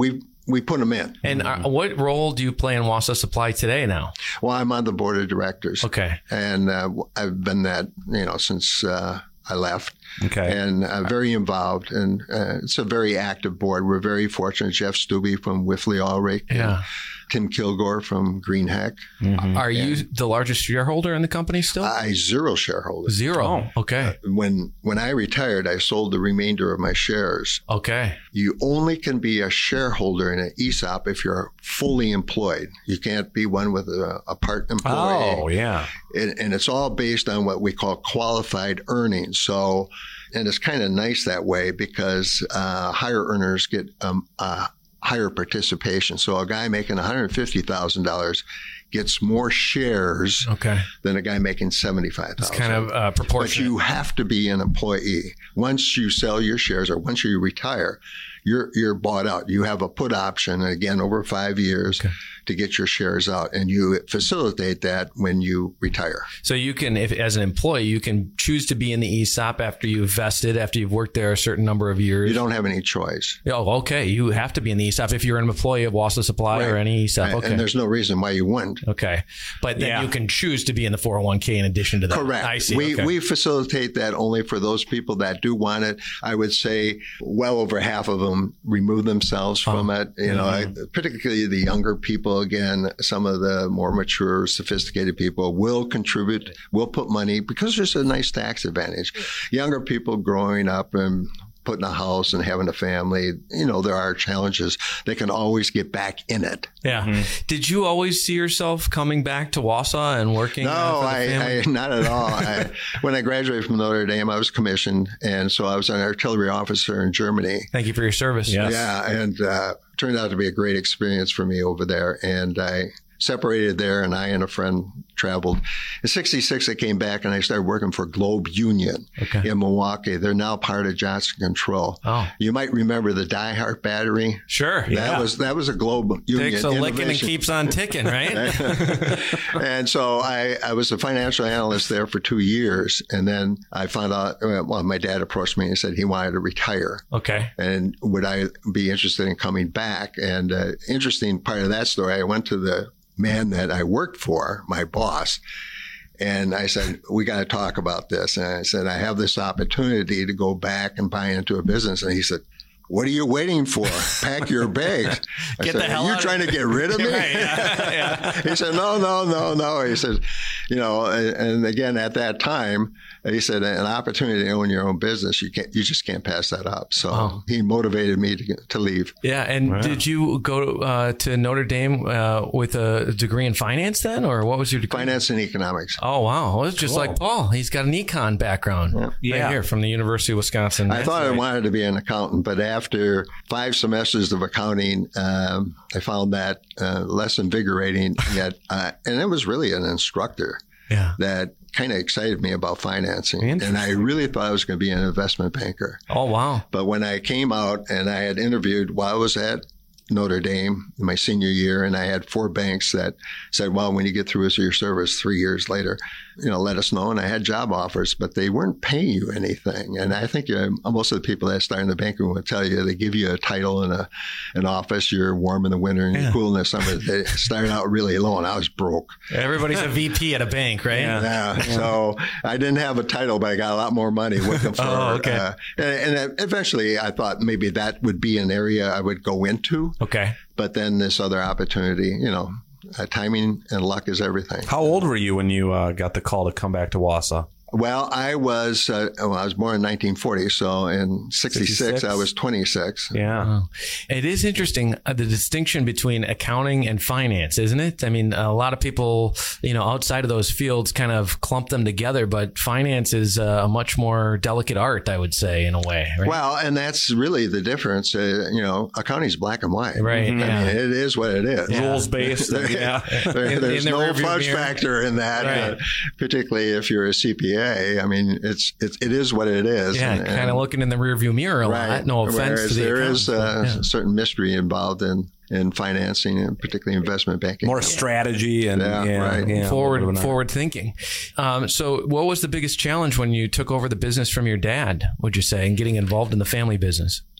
we put them in. And uh, what role do you play in Wausau Supply today now? Well, I'm on the board of directors. Okay. And uh, I've been that, you know, since uh, I left. Okay. And uh, very involved. And uh, it's a very active board. We're very fortunate. Jeff Stubbe from Whiffley Ulrich. Yeah. Tim Kilgore from Green Heck. Mm-hmm. Are you the largest shareholder in the company still? I zero shareholder. Zero. Oh. Okay. Uh, when when I retired, I sold the remainder of my shares. Okay. You only can be a shareholder in an E S O P if you're fully employed. You can't be one with a, a part employee. Oh, yeah. And, and it's all based on what we call qualified earnings. So, and it's kind of nice that way because uh, higher earners get um, uh, higher participation. So a guy making one hundred fifty thousand dollars gets more shares okay. than a guy making seventy-five thousand dollars. It's kind of uh, proportionate. But you have to be an employee. Once you sell your shares or once you retire, you're you're bought out. You have a put option, again, over five years okay. to get your shares out. And you facilitate that when you retire. So you can, if as an employee, you can choose to be in the E S O P after you've vested, after you've worked there a certain number of years. You don't have any choice. Oh, okay. You have to be in the E S O P if you're an employee of Wausau Supply right. or any E S O P. Right. Okay. And there's no reason why you wouldn't. Okay. But then yeah. you can choose to be in the four oh one k in addition to that. Correct. I see. We, okay. we facilitate that only for those people that do want it. I would say well over half of them remove themselves oh. from it. You know, mm-hmm. I, particularly the younger people, again, some of the more mature, sophisticated people will contribute, will put money because there's a nice tax advantage. Younger people growing up and putting a house and having a family, you know, there are challenges. They can always get back in it. Yeah. Mm-hmm. Did you always see yourself coming back to Wausau and working? No, uh, for the I, family? I not at all. I, when I graduated from Notre Dame, I was commissioned, and so I was an artillery officer in Germany. Thank you for your service. Yes. Yeah, and uh, turned out to be a great experience for me over there. And I separated there, and I and a friend traveled. In sixty-six, I came back, and I started working for Globe Union okay. in Milwaukee. They're now part of Johnson Control. Oh. You might remember the Die Hard battery. Sure. That yeah. was that was a Globe Union Takes a licking and keeps on ticking, right? And so I, I was a financial analyst there for two years, and then I found out, well, my dad approached me and said he wanted to retire. Okay. And would I be interested in coming back? And uh, interesting part of that story, I went to the man that I worked for, my boss, and I said, we got to talk about this. And I said, I have this opportunity to go back and buy into a business. And he said, what are you waiting for? Pack your bags. I get said, the hell are you out trying of to get rid of me? Right, yeah, yeah. He said, no, no, no, no. He said, you know, and, and again, at that time, he said, an opportunity to own your own business, you can't, you just can't pass that up. So oh. he motivated me to get, to leave. Yeah. And wow. did you go uh, to Notre Dame uh, with a degree in finance then, or what was your degree? Finance and economics. Oh, wow. Well, it's just cool. like Paul. He's got an econ background. Yeah. Right yeah. here from the University of Wisconsin. I That's thought right. I wanted to be an accountant, but after five semesters of accounting, um, I found that uh, less invigorating. Yet, uh, and it was really an instructor yeah. that kind of excited me about financing. And I really thought I was going to be an investment banker. Oh, wow. But when I came out and I had interviewed while I was at Notre Dame in my senior year, and I had four banks that said, well, when you get through your service three years later, you know, let us know. And I had job offers, but they weren't paying you anything. And I think uh, most of the people that start in the banking will tell you, they give you a title and a, an office. You're warm in the winter and yeah. you're cool in the summer. They started out really low, and I was broke. Everybody's a V P at a bank, right? Yeah. yeah. So I didn't have a title, but I got a lot more money working for. oh, okay. Uh, and, and eventually I thought maybe that would be an area I would go into. Okay. But then this other opportunity, you know, uh, timing and luck is everything. How old were you when you uh, got the call to come back to Wausau? Well, I was uh, well, I was born in nineteen forty, so in sixty-six, sixty-six? I was twenty-six. Yeah. Wow. It is interesting, uh, the distinction between accounting and finance, isn't it? I mean, a lot of people, you know, outside of those fields kind of clump them together, but finance is uh, a much more delicate art, I would say, in a way. Right? Well, and that's really the difference. Uh, you know, accounting is black and white. Right. Mm-hmm. Yeah. I mean, it is what it is. Yeah. Rules based. there, yeah. there, in, there's in the no fudge mirror. factor in that, right. uh, particularly if you're a C P A. I mean, it's, it's it is what it is. Yeah, and, kind of looking in the rearview mirror a right. lot. No offense Whereas to the there is uh, yeah. certain mystery involved in, in financing and particularly investment banking. More strategy and yeah, yeah, right. yeah, forward forward thinking. Um, so what was the biggest challenge when you took over the business from your dad, would you say, and getting involved in the family business?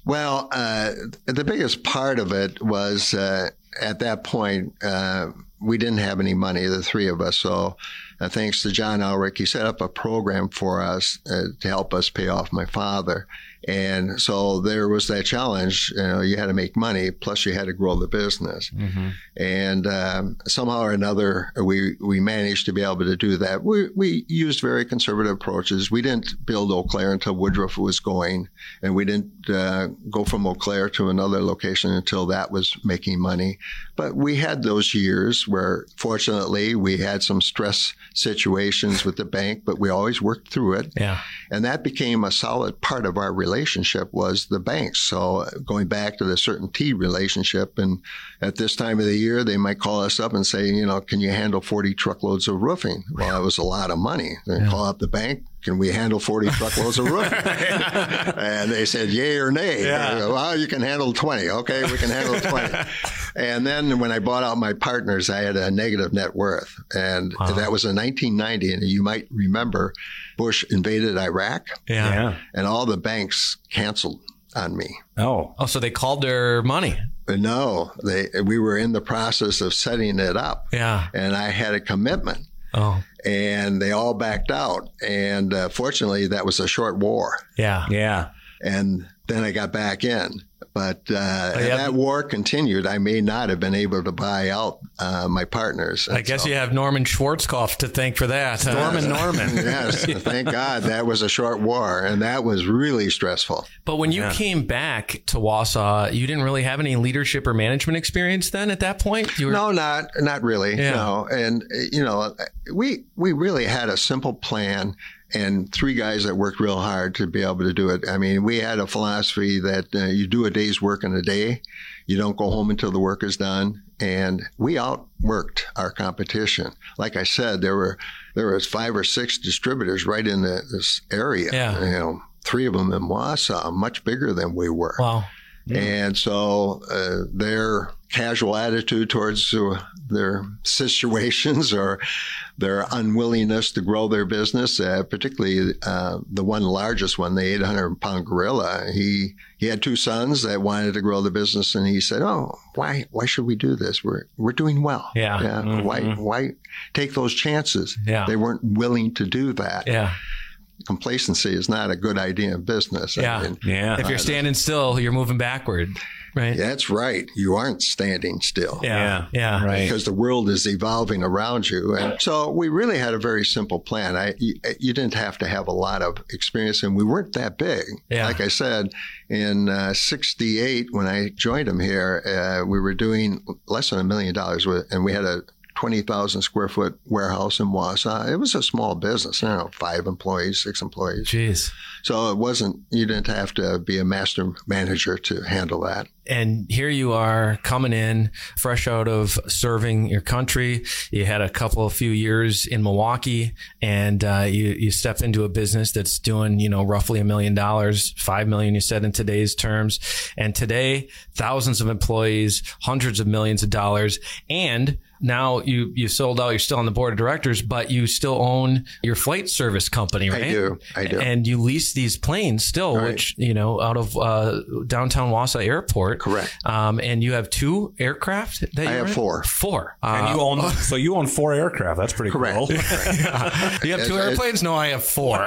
Well, uh, the biggest part of it was uh, at that point, uh, we didn't have any money, the three of us. So uh, thanks to John Elrick, he set up a program for us uh, to help us pay off my father. And so there was that challenge. You know, you had to make money, plus you had to grow the business. Mm-hmm. And um, somehow or another, we we managed to be able to do that. We we used very conservative approaches. We didn't build Eau Claire until Woodruff was going, and we didn't uh, go from Eau Claire to another location until that was making money. But we had those years where, fortunately, we had some stress situations with the bank, but we always worked through it. Yeah. And that became a solid part of our relationship was the banks. So going back to the CertainTeed relationship, and at this time of the year, they might call us up and say, you know, can you handle forty truckloads of roofing? Well, that was a lot of money. They yeah. call up the bank. Can we handle forty truckloads of roofing? And they said, yay or nay. Yeah. Go, well, you can handle twenty. Okay, we can handle twenty. And then when I bought out my partners, I had a negative net worth. And wow. that was in nineteen ninety. And you might remember Bush invaded Iraq. Yeah. yeah. And all the banks canceled on me. Oh. Oh, so they called their money. No, they. we were in the process of setting it up. Yeah. And I had a commitment. Oh. And they all backed out. And uh, fortunately, that was a short war. Yeah. Yeah. And then I got back in. But uh, oh, yeah. that war continued. I may not have been able to buy out uh, my partners. I guess so. You have Norman Schwarzkopf to thank for that. Huh? Norman Norman. Yes. Thank God that was a short war. And that was really stressful. But when you yeah. came back to Wausau, you didn't really have any leadership or management experience then at that point? You were... No, not not really. Yeah. No. And, you know, we we really had a simple plan and three guys that worked real hard to be able to do it. I mean, we had a philosophy that uh, you do a day's work in a day. You don't go home until the work is done. And we outworked our competition. Like I said, there were there was five or six distributors right in the, this area. Yeah. You know, three of them in Wausau, much bigger than we were. Wow. Yeah. And so uh, their casual attitude towards uh, their situations or their unwillingness to grow their business, uh, particularly uh, the one largest one, the eight hundred pound gorilla, he he had two sons that wanted to grow the business, and he said, "Oh, why why should we do this? We're we're doing well. Yeah. yeah Mm-hmm. Why why take those chances? Yeah. They weren't willing to do that. Yeah. Complacency is not a good idea in business. Yeah. I mean, yeah. If you're standing still, you're moving backward. Right. That's right. You aren't standing still. Yeah. Yeah. Right. Because the world is evolving around you. And so we really had a very simple plan. I, you, you didn't have to have a lot of experience, and we weren't that big. Yeah. Like I said, in uh, sixty-eight, when I joined them here, uh, we were doing less than a million dollars with, and we had a twenty thousand square foot warehouse in Wausau. It was a small business, you know, five employees, six employees. Jeez. So it wasn't, you didn't have to be a master manager to handle that. And here you are coming in fresh out of serving your country. You had a couple of few years in Milwaukee, and uh, you, you step into a business that's doing, you know, roughly a million dollars, five million, you said in today's terms. And today, thousands of employees, hundreds of millions of dollars. And now you, you sold out, you're still on the board of directors, but you still own your flight service company, right? I do. I do. And you lease these planes still, right. which, you know, out of uh, downtown Wausau Airport. Correct. Um, and you have two aircraft that you I have rent? four. Four. And uh, you own, so you own four aircraft. That's pretty correct. cool. Correct. You have two It's- airplanes? No, I have four.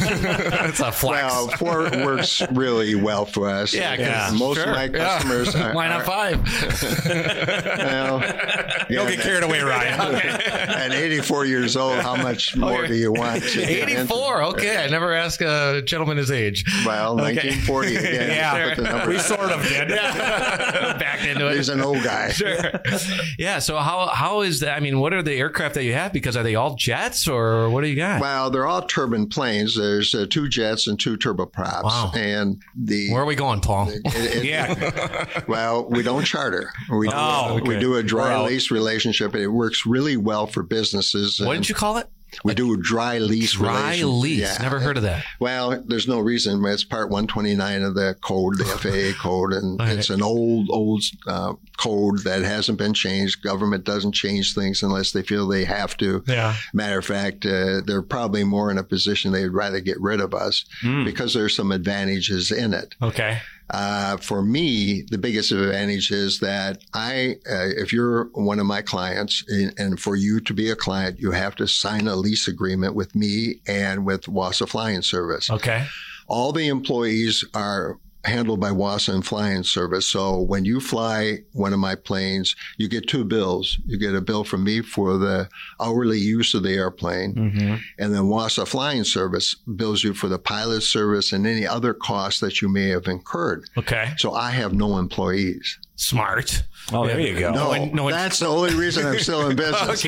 It's a flex. Well, four works really well for us. Yeah, 'cause- Yeah. Most sure. of my Yeah. customers are, Why not are- five? well, Don't yeah, get carried away, Ryan. At eighty-four years old, how much more do you want? to get into? eighty-four. Okay. I never ask a gentleman his age. Well, Okay. nineteen forty again. Yeah. Put the number- We sort of did. Yeah. Back into it. He's an old guy. Sure. Yeah. So how how is that? I mean, what are the aircraft that you have? Because are they all jets or what do you got? Well, they're all turbine planes. There's uh, two jets and two turboprops. Wow. And the Where are we going, Paul? it- it- Yeah. Well, we don't charter. We do, Oh, we okay. do a We're dry out. lease relationship. It works really well for businesses. What and did you call it? We do a dry lease Dry relation- lease. Yeah. Never heard of that. Well, there's no reason. It's part one twenty-nine of the code, the F A A code, and Okay. it's an old, old uh, code that hasn't been changed. Government doesn't change things unless they feel they have to. Yeah. Matter of fact, uh, they're probably more in a position they'd rather get rid of us Mm. because there's some advantages in it. Okay. Uh, for me, the biggest advantage is that I, uh, if you're one of my clients, and for you to be a client, you have to sign a lease agreement with me and with Wausau Flying Service. Okay. All the employees are handled by Wausau and Flying Service. So when you fly one of my planes, you get two bills. You get a bill from me for the hourly use of the airplane, Mm-hmm. and then Wausau Flying Service bills you for the pilot service and any other costs that you may have incurred. Okay. So I have no employees. Smart. Oh, there you go. No, one- no one- that's the only reason I'm still in business.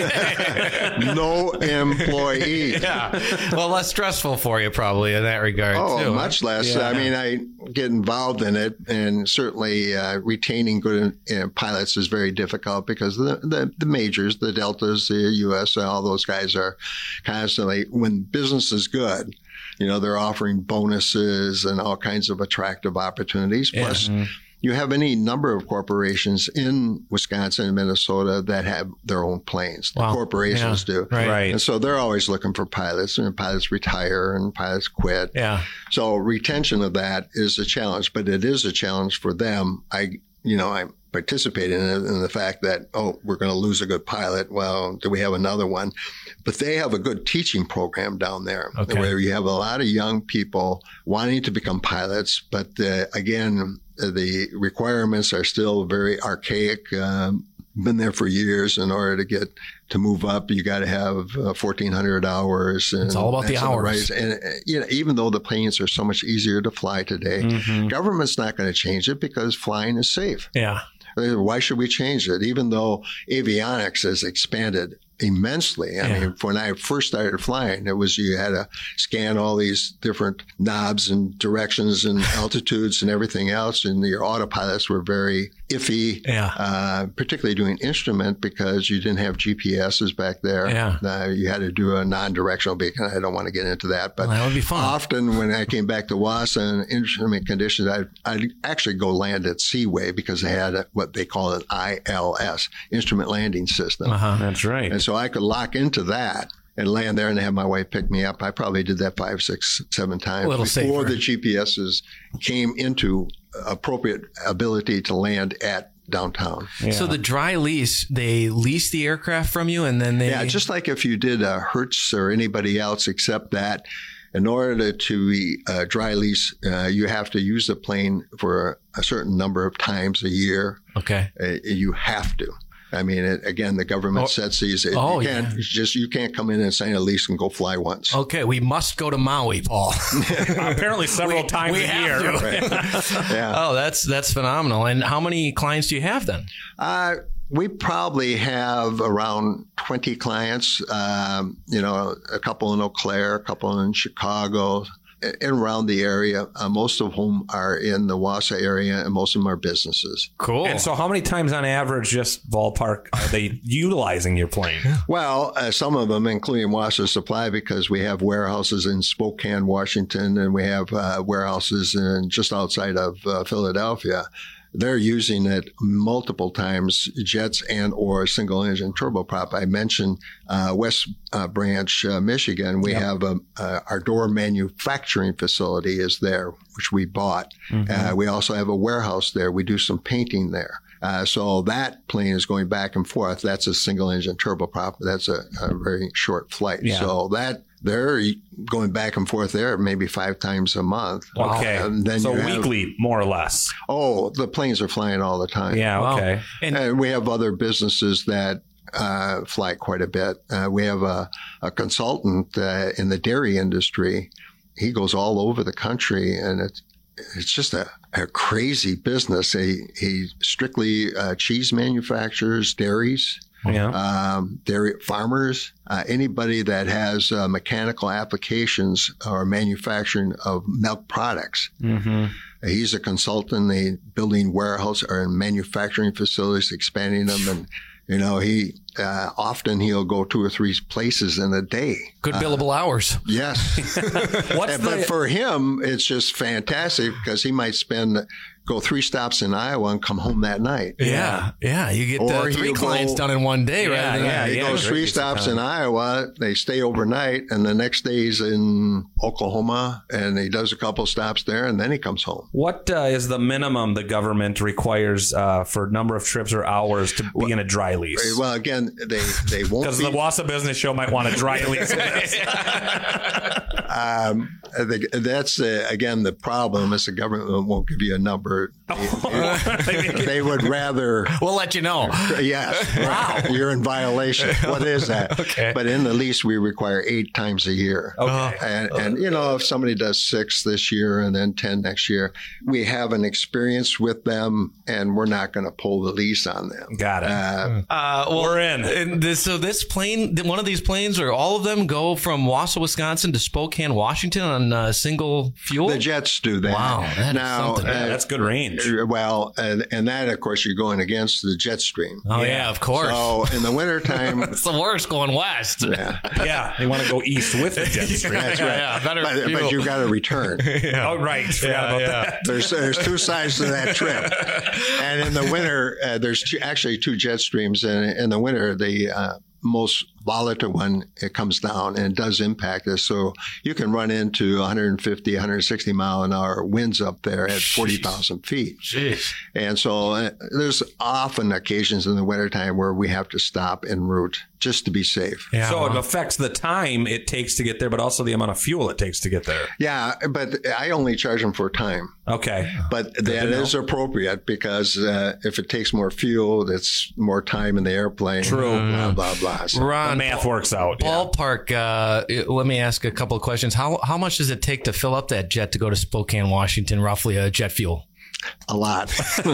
No employees. Yeah. Well, less stressful for you probably in that regard, Oh, too. much less. Yeah. I mean, I get involved in it, and certainly uh, retaining good uh, pilots is very difficult because the, the, the majors, the Deltas, the U S, all those guys are constantly, when business is good, you know, they're offering bonuses and all kinds of attractive opportunities. Yeah. Plus, Mhm. you have any number of corporations in Wisconsin and Minnesota that have their own planes. The Wow. corporations Yeah. do. Right. Right. And so they're always looking for pilots, and pilots retire and pilots quit. Yeah. So retention of that is a challenge, but it is a challenge for them. I, you know, I participate in it in the fact that, oh, we're going to lose a good pilot. Well, do we have another one? But they have a good teaching program down there Okay. where you have a lot of young people wanting to become pilots. But uh, again, the requirements are still very archaic. Um, been there for years. In order to get to move up, you got to have uh, fourteen hundred hours. And It's all about the and so hours. right- And uh, you know, even though the planes are so much easier to fly today, Mhm. government's not going to change it because flying is safe. Yeah. Why should we change it? Even though avionics has expanded immensely. I Yeah. mean, when I first started flying, it was you had to scan all these different knobs and directions and altitudes and everything else, and your autopilots were very iffy. Yeah. Uh, particularly doing instrument because you didn't have G P S's back there. Yeah. Uh, you had to do a non-directional beacon. I don't want to get into that, but Well, that would be fun. often when I came back to Wausau in instrument conditions, I'd, I'd actually go land at Seaway because they had a, what they call an I L S, Instrument Landing System. Uh-huh. That's right. And so I could lock into that and land there and have my wife pick me up. I probably did that five, six, seven times A little before safer. the G P S's came into appropriate ability to land at downtown. So the dry lease, they lease the aircraft from you and then they... Yeah, just like if you did a Hertz or anybody else, except that in order to be uh, dry lease, uh, you have to use the plane for a certain number of times a year. Okay. Uh, you have to. I mean, it, again, the government Oh. sets these. It, Oh, you can't yeah. it's just you can't come in and sign a lease and go fly once. Okay, we must go to Maui, Paul. Apparently several We- times we a have year. to. Yeah. Oh, that's that's phenomenal. And how many clients do you have then? Uh, we probably have around twenty clients, um, you know, a couple in Eau Claire, a couple in Chicago, and around the area, uh, most of whom are in the Wausau area, and most of them are businesses. Cool. And so how many times on average, just ballpark, are they utilizing your plane? Well, uh, some of them, including Wausau Supply, because we have warehouses in Spokane, Washington, and we have uh, warehouses in just outside of uh, Philadelphia. They're using it multiple times, jets and or single engine turboprop. I mentioned uh, West uh, Branch, uh, Michigan. We Yep. have a, uh, our door manufacturing facility is there, which we bought. Mhm. Uh, we also have a warehouse there. We do some painting there. Uh, so that plane is going back and forth. That's a single engine turboprop. That's a, a very short flight. Yeah. So that they're going back and forth there maybe five times a month. Okay. And then so you have- weekly, more or less. Oh, the planes are flying all the time. Yeah, Wow. okay. And And we have other businesses that uh, fly quite a bit. Uh, we have a, a consultant uh, in the dairy industry. He goes all over the country, and it's it's just a, a crazy business. He, he strictly uh, cheese manufacturers, dairies. Yeah. Um, dairy farmers, uh, anybody that has uh, mechanical applications or manufacturing of milk products. Mm-hmm. He's a consultant. They building warehouse or manufacturing facilities, expanding them, and you know he uh, often he'll go two or three places in a day. Good billable uh, hours. Yes. What's but the- for him, it's just fantastic because he might spend go three stops in Iowa and come home that night. Yeah, yeah. You get uh, three clients go, done in one day, yeah, rather than yeah. He yeah, goes three stops in Iowa. They stay overnight, and the next day he's in Oklahoma, and he does a couple stops there, and then he comes home. What uh, is the minimum the government requires uh, for number of trips or hours to well, be in a dry lease? Well, again, they they won't because be... the Wausau Business Show might want a dry lease. um, the, that's uh, again the problem is the government won't give you a number. They, they would rather. We'll let you know. Yes. Wow. You're in violation. What is that? Okay. But in the lease, we require eight times a year. Okay. And, and, you know, if somebody does six this year and then ten next year, we have an experience with them and we're not going to pull the lease on them. Got it. Uh, uh, well, we're in. And this, so this plane, one of these planes, or all of them go from Wausau, Wisconsin to Spokane, Washington on uh, single fuel? The jets do that. Wow. That now, is something. Yeah, that's good range. Well, and, and that, of course, you're going against the jet stream. Oh, yeah, yeah of course. So in the wintertime. It's the worst going west. Yeah. Yeah. They want to go east with the jet stream. That's right. Yeah, better but, but you got to return. Yeah. Oh, right. Forgot yeah, about yeah. that. There's, there's two sides to that trip. And in the winter, uh, there's two, actually two jet streams. And in the winter, the uh, most volatile one, it comes down and it does impact us. So you can run into one fifty, one sixty mile an hour winds up there at forty thousand feet. Jeez. And so uh, there's often occasions in the wintertime where we have to stop en route just to be safe. Yeah, so it affects the time it takes to get there, but also the amount of fuel it takes to get there. Yeah, but I only charge them for time. Okay. But that is appropriate because uh, if it takes more fuel, it's more time in the airplane. True. Blah, blah, blah. So Ron, the math works out. Ballpark, yeah. uh, let me ask a couple of questions. How how much does it take to fill up that jet to go to Spokane, Washington, roughly, uh, jet fuel? A lot.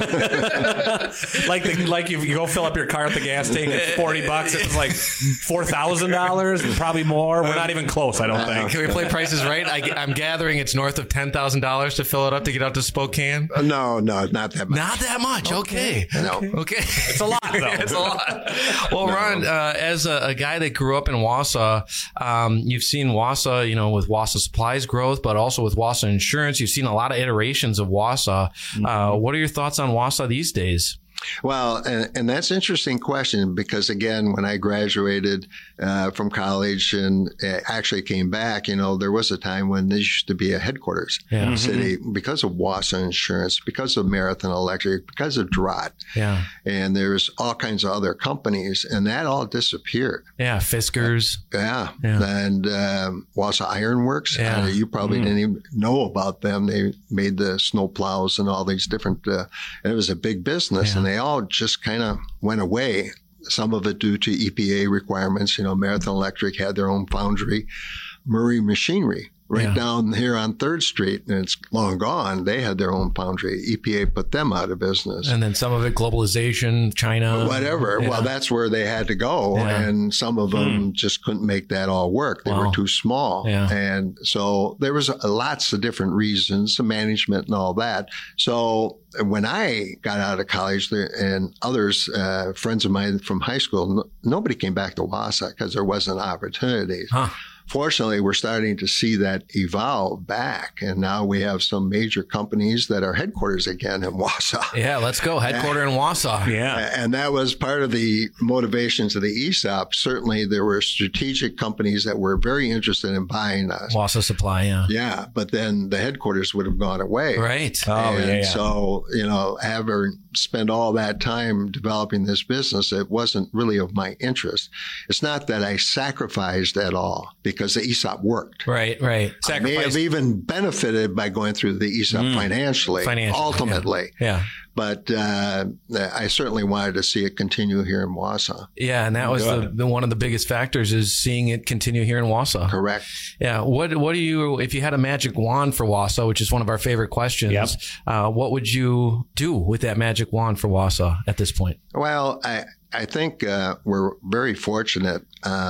like the, like if you go fill up your car at the gas tank, it's forty bucks. It's like four thousand dollars, probably more. We're not even close, I don't think. Can we play Prices Right? I, I'm gathering it's north of ten thousand dollars to fill it up to get out to Spokane. Uh, no, no, not that much. Not that much. Okay. okay. No. Okay. It's a lot, though. It's a lot. Well, no. Ron, uh, as a, a guy that grew up in Wausau, um, you've seen Wausau, you know, with Wausau Supplies growth, but also with Wausau Insurance. You've seen a lot of iterations of Wausau. Uh, what are your thoughts on Wausau these days? Well, and, and that's an interesting question because, again, when I graduated uh, from college and actually came back, you know, there was a time when this used to be a headquarters yeah. mm-hmm. city because of Wausau Insurance, because of Marathon Electric, because of Drott. Yeah. And there's all kinds of other companies, and that all disappeared. Yeah, Fiskars. Yeah. yeah. And um, Wausau Iron Works, yeah. uh, you probably mm. didn't even know about them. They made the snow plows and all these different, uh, and it was a big business, yeah. and they all just kind of went away. Some of it due to E P A requirements. You know, Marathon Electric had their own foundry. Murray Machinery, right yeah. down here on third Street, and it's long gone. They had their own foundry. E P A put them out of business. And then some of it, globalization, China. Whatever. Yeah. Well, that's where they had to go. Yeah. And some of them mm. just couldn't make that all work. They wow. were too small. Yeah. And so there was lots of different reasons, some management and all that. So when I got out of college and others, uh, friends of mine from high school, n- nobody came back to Wausau because there wasn't opportunities. Huh. Fortunately, we're starting to see that evolve back. And now we have some major companies that are headquarters again in Wausau. Yeah, let's go. Headquarter in Wausau. Yeah. And that was part of the motivations of the E S O P. Certainly, there were strategic companies that were very interested in buying us. Wausau Supply, yeah. Yeah, but then the headquarters would have gone away. Right. Oh, and yeah, yeah. So, you know, having spent all that time developing this business, it wasn't really of my interest. It's not that I sacrificed at all because the E S O P worked. Right, right. I may have even benefited by going through the E S O P mm. financially, financially, ultimately. Yeah. yeah. But uh, I certainly wanted to see it continue here in Wausau. Yeah, and that was the, the one of the biggest factors is seeing it continue here in Wausau. Correct. Yeah. What What do you, if you had a magic wand for Wausau, which is one of our favorite questions, yep. uh, what would you do with that magic wand for Wausau at this point? Well, I I think uh, we're very fortunate. Um,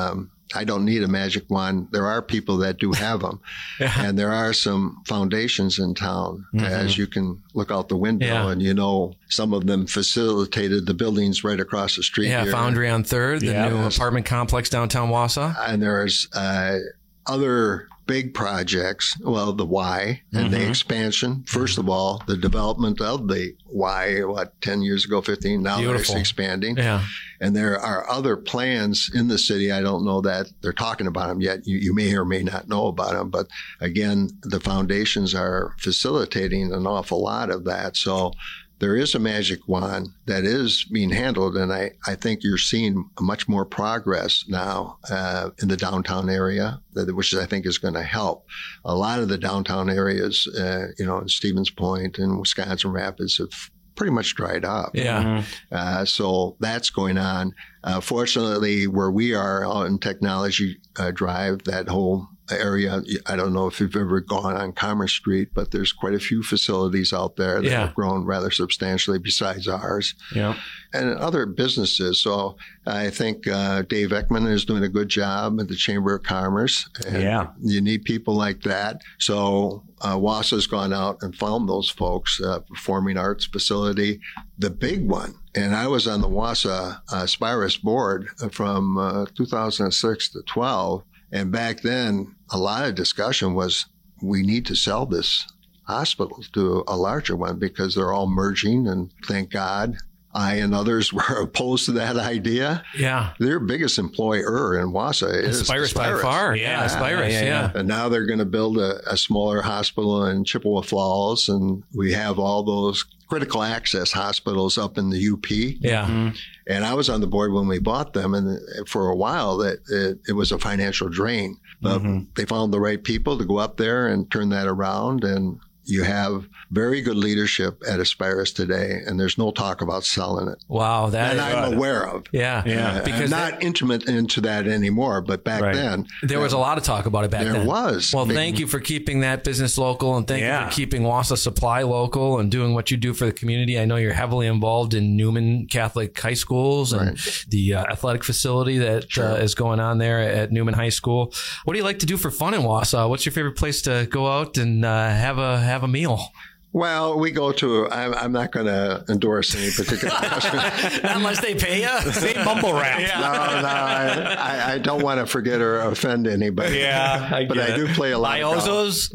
I don't need a magic wand. There are people that do have them. Yeah. And there are some foundations in town, mm-hmm. as you can look out the window yeah. and you know some of them facilitated the buildings right across the street. Yeah, here. Foundry on third, the yeah. new apartment complex downtown Wausau. And there's uh, other big projects, well, the Y and mm-hmm. the expansion. First of all, the development of the Y, what, ten years ago, fifteen, now Beautiful. It's expanding. Yeah. And there are other plans in the city. I don't know that they're talking about them yet. You, you may or may not know about them. But again, the foundations are facilitating an awful lot of that. So there is a magic wand that is being handled, and I, I think you're seeing much more progress now uh, in the downtown area, which I think is going to help. A lot of the downtown areas, uh, you know, in Stevens Point and Wisconsin Rapids have pretty much dried up. Yeah. Mm-hmm. Uh, so that's going on. Uh, fortunately, where we are out in Technology uh, Drive, that whole area, I don't know if you've ever gone on Commerce Street, but there's quite a few facilities out there that yeah. have grown rather substantially besides ours. Yeah. And other businesses. So I think uh, Dave Ekman is doing a good job at the Chamber of Commerce. And yeah. you need people like that. So uh, Wausau's gone out and found those folks, uh, performing arts facility, the big one. And I was on the Wausau uh, Spirus board from uh, two thousand six to twelve. And back then, a lot of discussion was, we need to sell this hospital to a larger one because they're all merging. And thank God, I and others were opposed to that idea. Yeah. Their biggest employer in Wausau is Spirus by far. Yeah, yeah. Spirus, yeah, yeah. And now they're going to build a, a smaller hospital in Chippewa Falls. And we have all those critical access hospitals up in the U P. Yeah. Mm-hmm. And I was on the board when we bought them, and for a while that it, it was a financial drain. But mm-hmm. they found the right people to go up there and turn that around, and you have very good leadership at Aspirus today, and there's no talk about selling it. Wow, that and is I'm good. aware of. Yeah, yeah. Uh, because I'm not that, intimate into that anymore, but back right. then there was uh, a lot of talk about it back there then. There was. Well, thank you for keeping that business local, and thank yeah. you for keeping Wausau Supply local and doing what you do for the community. I know you're heavily involved in Newman Catholic High Schools and right. the uh, athletic facility that sure. uh, is going on there at Newman High School. What do you like to do for fun in Wausau? What's your favorite place to go out and uh, have a have a meal? Well, we go to, I'm, I'm not going to endorse any particular restaurant. Not unless they pay you. Say mumble rap. Yeah. No, no, I, I, I don't want to forget or offend anybody. Yeah, I But I do play a lot Iozos?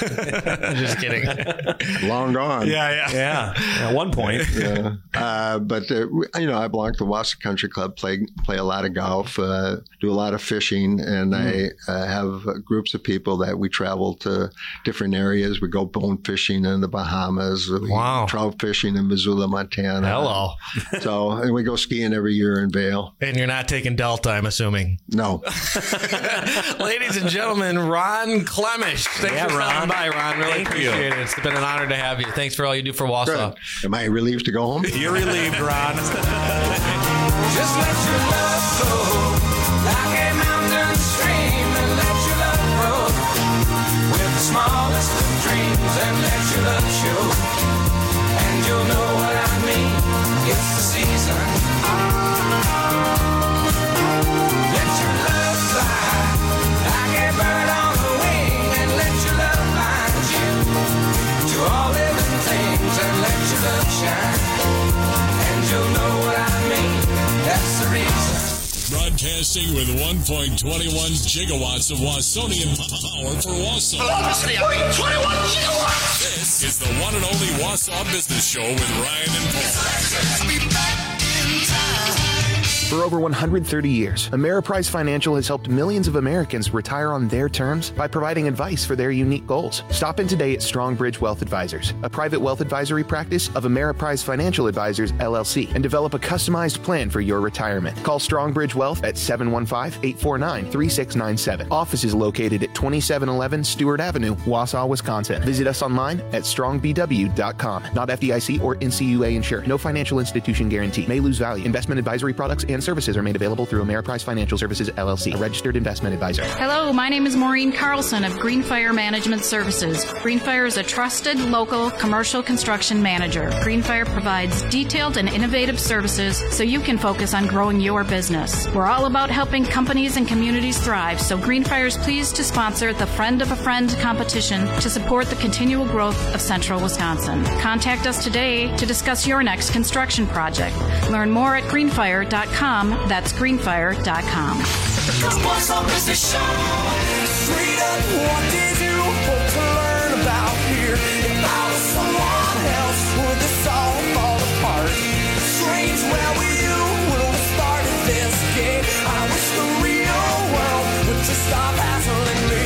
of Just kidding. Long gone. Yeah, yeah. Yeah, at one point. Yeah. Uh, but, uh, you know, I belong to the Wausau Country Club, play play a lot of golf, uh, do a lot of fishing, and mm. I uh, have groups of people that we travel to different areas. We go bone fishing in the Bahamas. Wow. Trout fishing in Missoula, Montana. Hello. So, and we go skiing every year in Vail. And you're not taking Delta, I'm assuming. No. Ladies and gentlemen, Ron Klemish. Thanks yeah, for Ron. coming by, Ron. Really Thank appreciate you. it. It's been an honor to have you. Thanks for all you do for Wausau. Good. Am I relieved to go home? You're relieved, Ron. Just let your love flow like a mountain stream, and let your love grow with the smallest of dreams, and let your love show, and you'll know what I mean. It's the season. Let your love fly like a bird on the wing, and let your love find you to all living things, and let your love shine, and you'll know what I mean. That's the reason. Broadcasting with one point two one gigawatts of Wausonian power for Wausau. Obviously, one point two one gigawatts. This is the one and only Wausau Business Show with Ryan and Paul. Be back in time. For over one hundred thirty years, Ameriprise Financial has helped millions of Americans retire on their terms by providing advice for their unique goals. Stop in today at Strongbridge Wealth Advisors, a private wealth advisory practice of Ameriprise Financial Advisors, L L C, and develop a customized plan for your retirement. Call Strongbridge Wealth at seven one five, eight four nine, three six nine seven. Office is located at twenty-seven eleven Stewart Avenue, Wausau, Wisconsin. Visit us online at strong b w dot com. Not F D I C or N C U A insured. No financial institution guarantee. May lose value. Investment advisory products and Insurance services are made available through Ameriprise Financial Services, L L C, a registered investment advisor. Hello, my name is Maureen Carlson of Greenfire Management Services. Greenfire is a trusted local commercial construction manager. Greenfire provides detailed and innovative services so you can focus on growing your business. We're all about helping companies and communities thrive, so Greenfire is pleased to sponsor the Friend of a Friend competition to support the continual growth of central Wisconsin. Contact us today to discuss your next construction project. Learn more at greenfire dot com. That's greenfire dot com. Wausau Business Show. Straight up, what did you hope to learn about here? If I was someone else, would this all fall apart? Strange, where were you when we started this game? I wish the real world would just stop hassling me.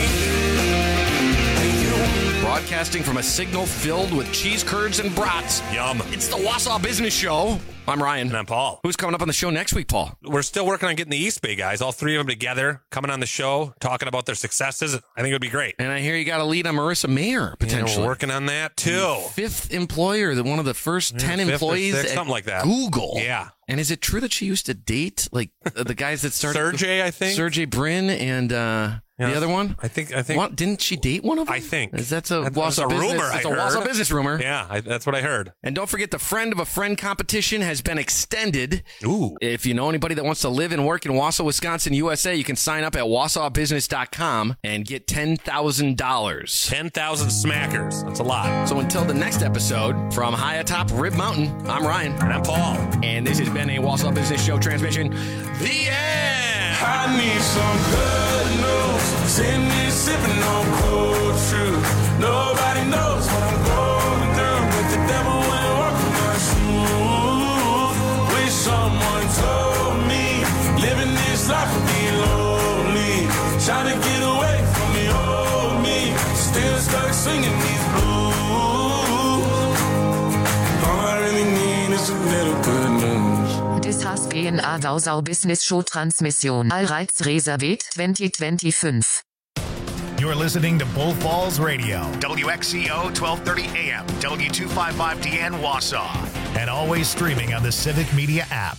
Broadcasting from a signal filled with cheese curds and brats. Yum. It's the Wausau Business Show. I'm Ryan. And I'm Paul. Who's coming up on the show next week, Paul? We're still working on getting the East Bay guys, all three of them together, coming on the show, talking about their successes. I think it would be great. And I hear you got a lead on Marissa Mayer, potentially. Yeah, we're working on that, too. Fifth employer, the one of the first yeah, ten employees sixth, at something like that. Google. Yeah. And is it true that she used to date, like, the guys that started... Sergey, I think. Sergey Brin and... uh Yeah, the other one? I think. I think. What, didn't she date one of them? I think. Is that a Wausau a business, rumor? It's I a heard. Wausau business rumor. Yeah, I, that's what I heard. And don't forget, the Friend of a Friend competition has been extended. Ooh. If you know anybody that wants to live and work in Wausau, Wisconsin, U S A, you can sign up at wausau business dot com and get ten thousand dollars. ten thousand smackers. That's a lot. So until the next episode, from high atop Rib Mountain, I'm Ryan. And I'm Paul. And this has been a Wausau Business Show transmission. The end! I need some good news. Send me sipping on cold truth. Nobody knows what I'm going through, but the devil went walking my shoes. Wish someone told me living this life would be lonely. Trying to get away from the old me. Still stuck singing these blues. All I really need is a little good news. Das has been a Wausau Business Show Transmission. All rights reserved twenty twenty-five. You're listening to Bull Falls Radio, W X C O twelve thirty A M, W two fifty-five D N Wausau, and always streaming on the Civic Media app.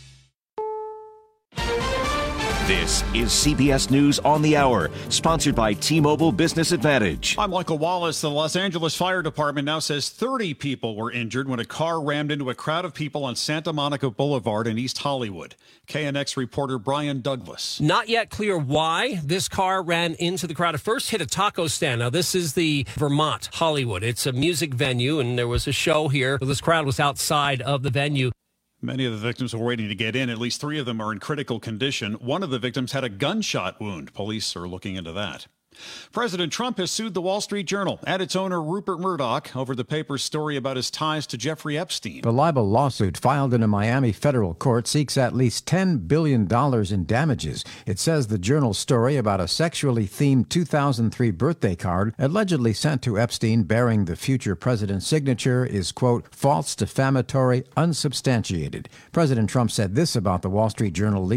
This is C B S News on the Hour, sponsored by T-Mobile Business Advantage. I'm Michael Wallace. The Los Angeles Fire Department now says thirty people were injured when a car rammed into a crowd of people on Santa Monica Boulevard in East Hollywood. K N X reporter Brian Douglas. Not yet clear why this car ran into the crowd. It first hit a taco stand. Now, this is the Vermont Hollywood. It's a music venue, and there was a show here. This crowd was outside of the venue. Many of the victims were waiting to get in. At least three of them are in critical condition. One of the victims had a gunshot wound. Police are looking into that. President Trump has sued the Wall Street Journal and its owner Rupert Murdoch over the paper's story about his ties to Jeffrey Epstein. The libel lawsuit filed in a Miami federal court seeks at least ten billion dollars in damages. It says the Journal's story about a sexually themed two thousand three birthday card allegedly sent to Epstein bearing the future president's signature is, quote, false, defamatory, unsubstantiated. President Trump said this about the Wall Street Journal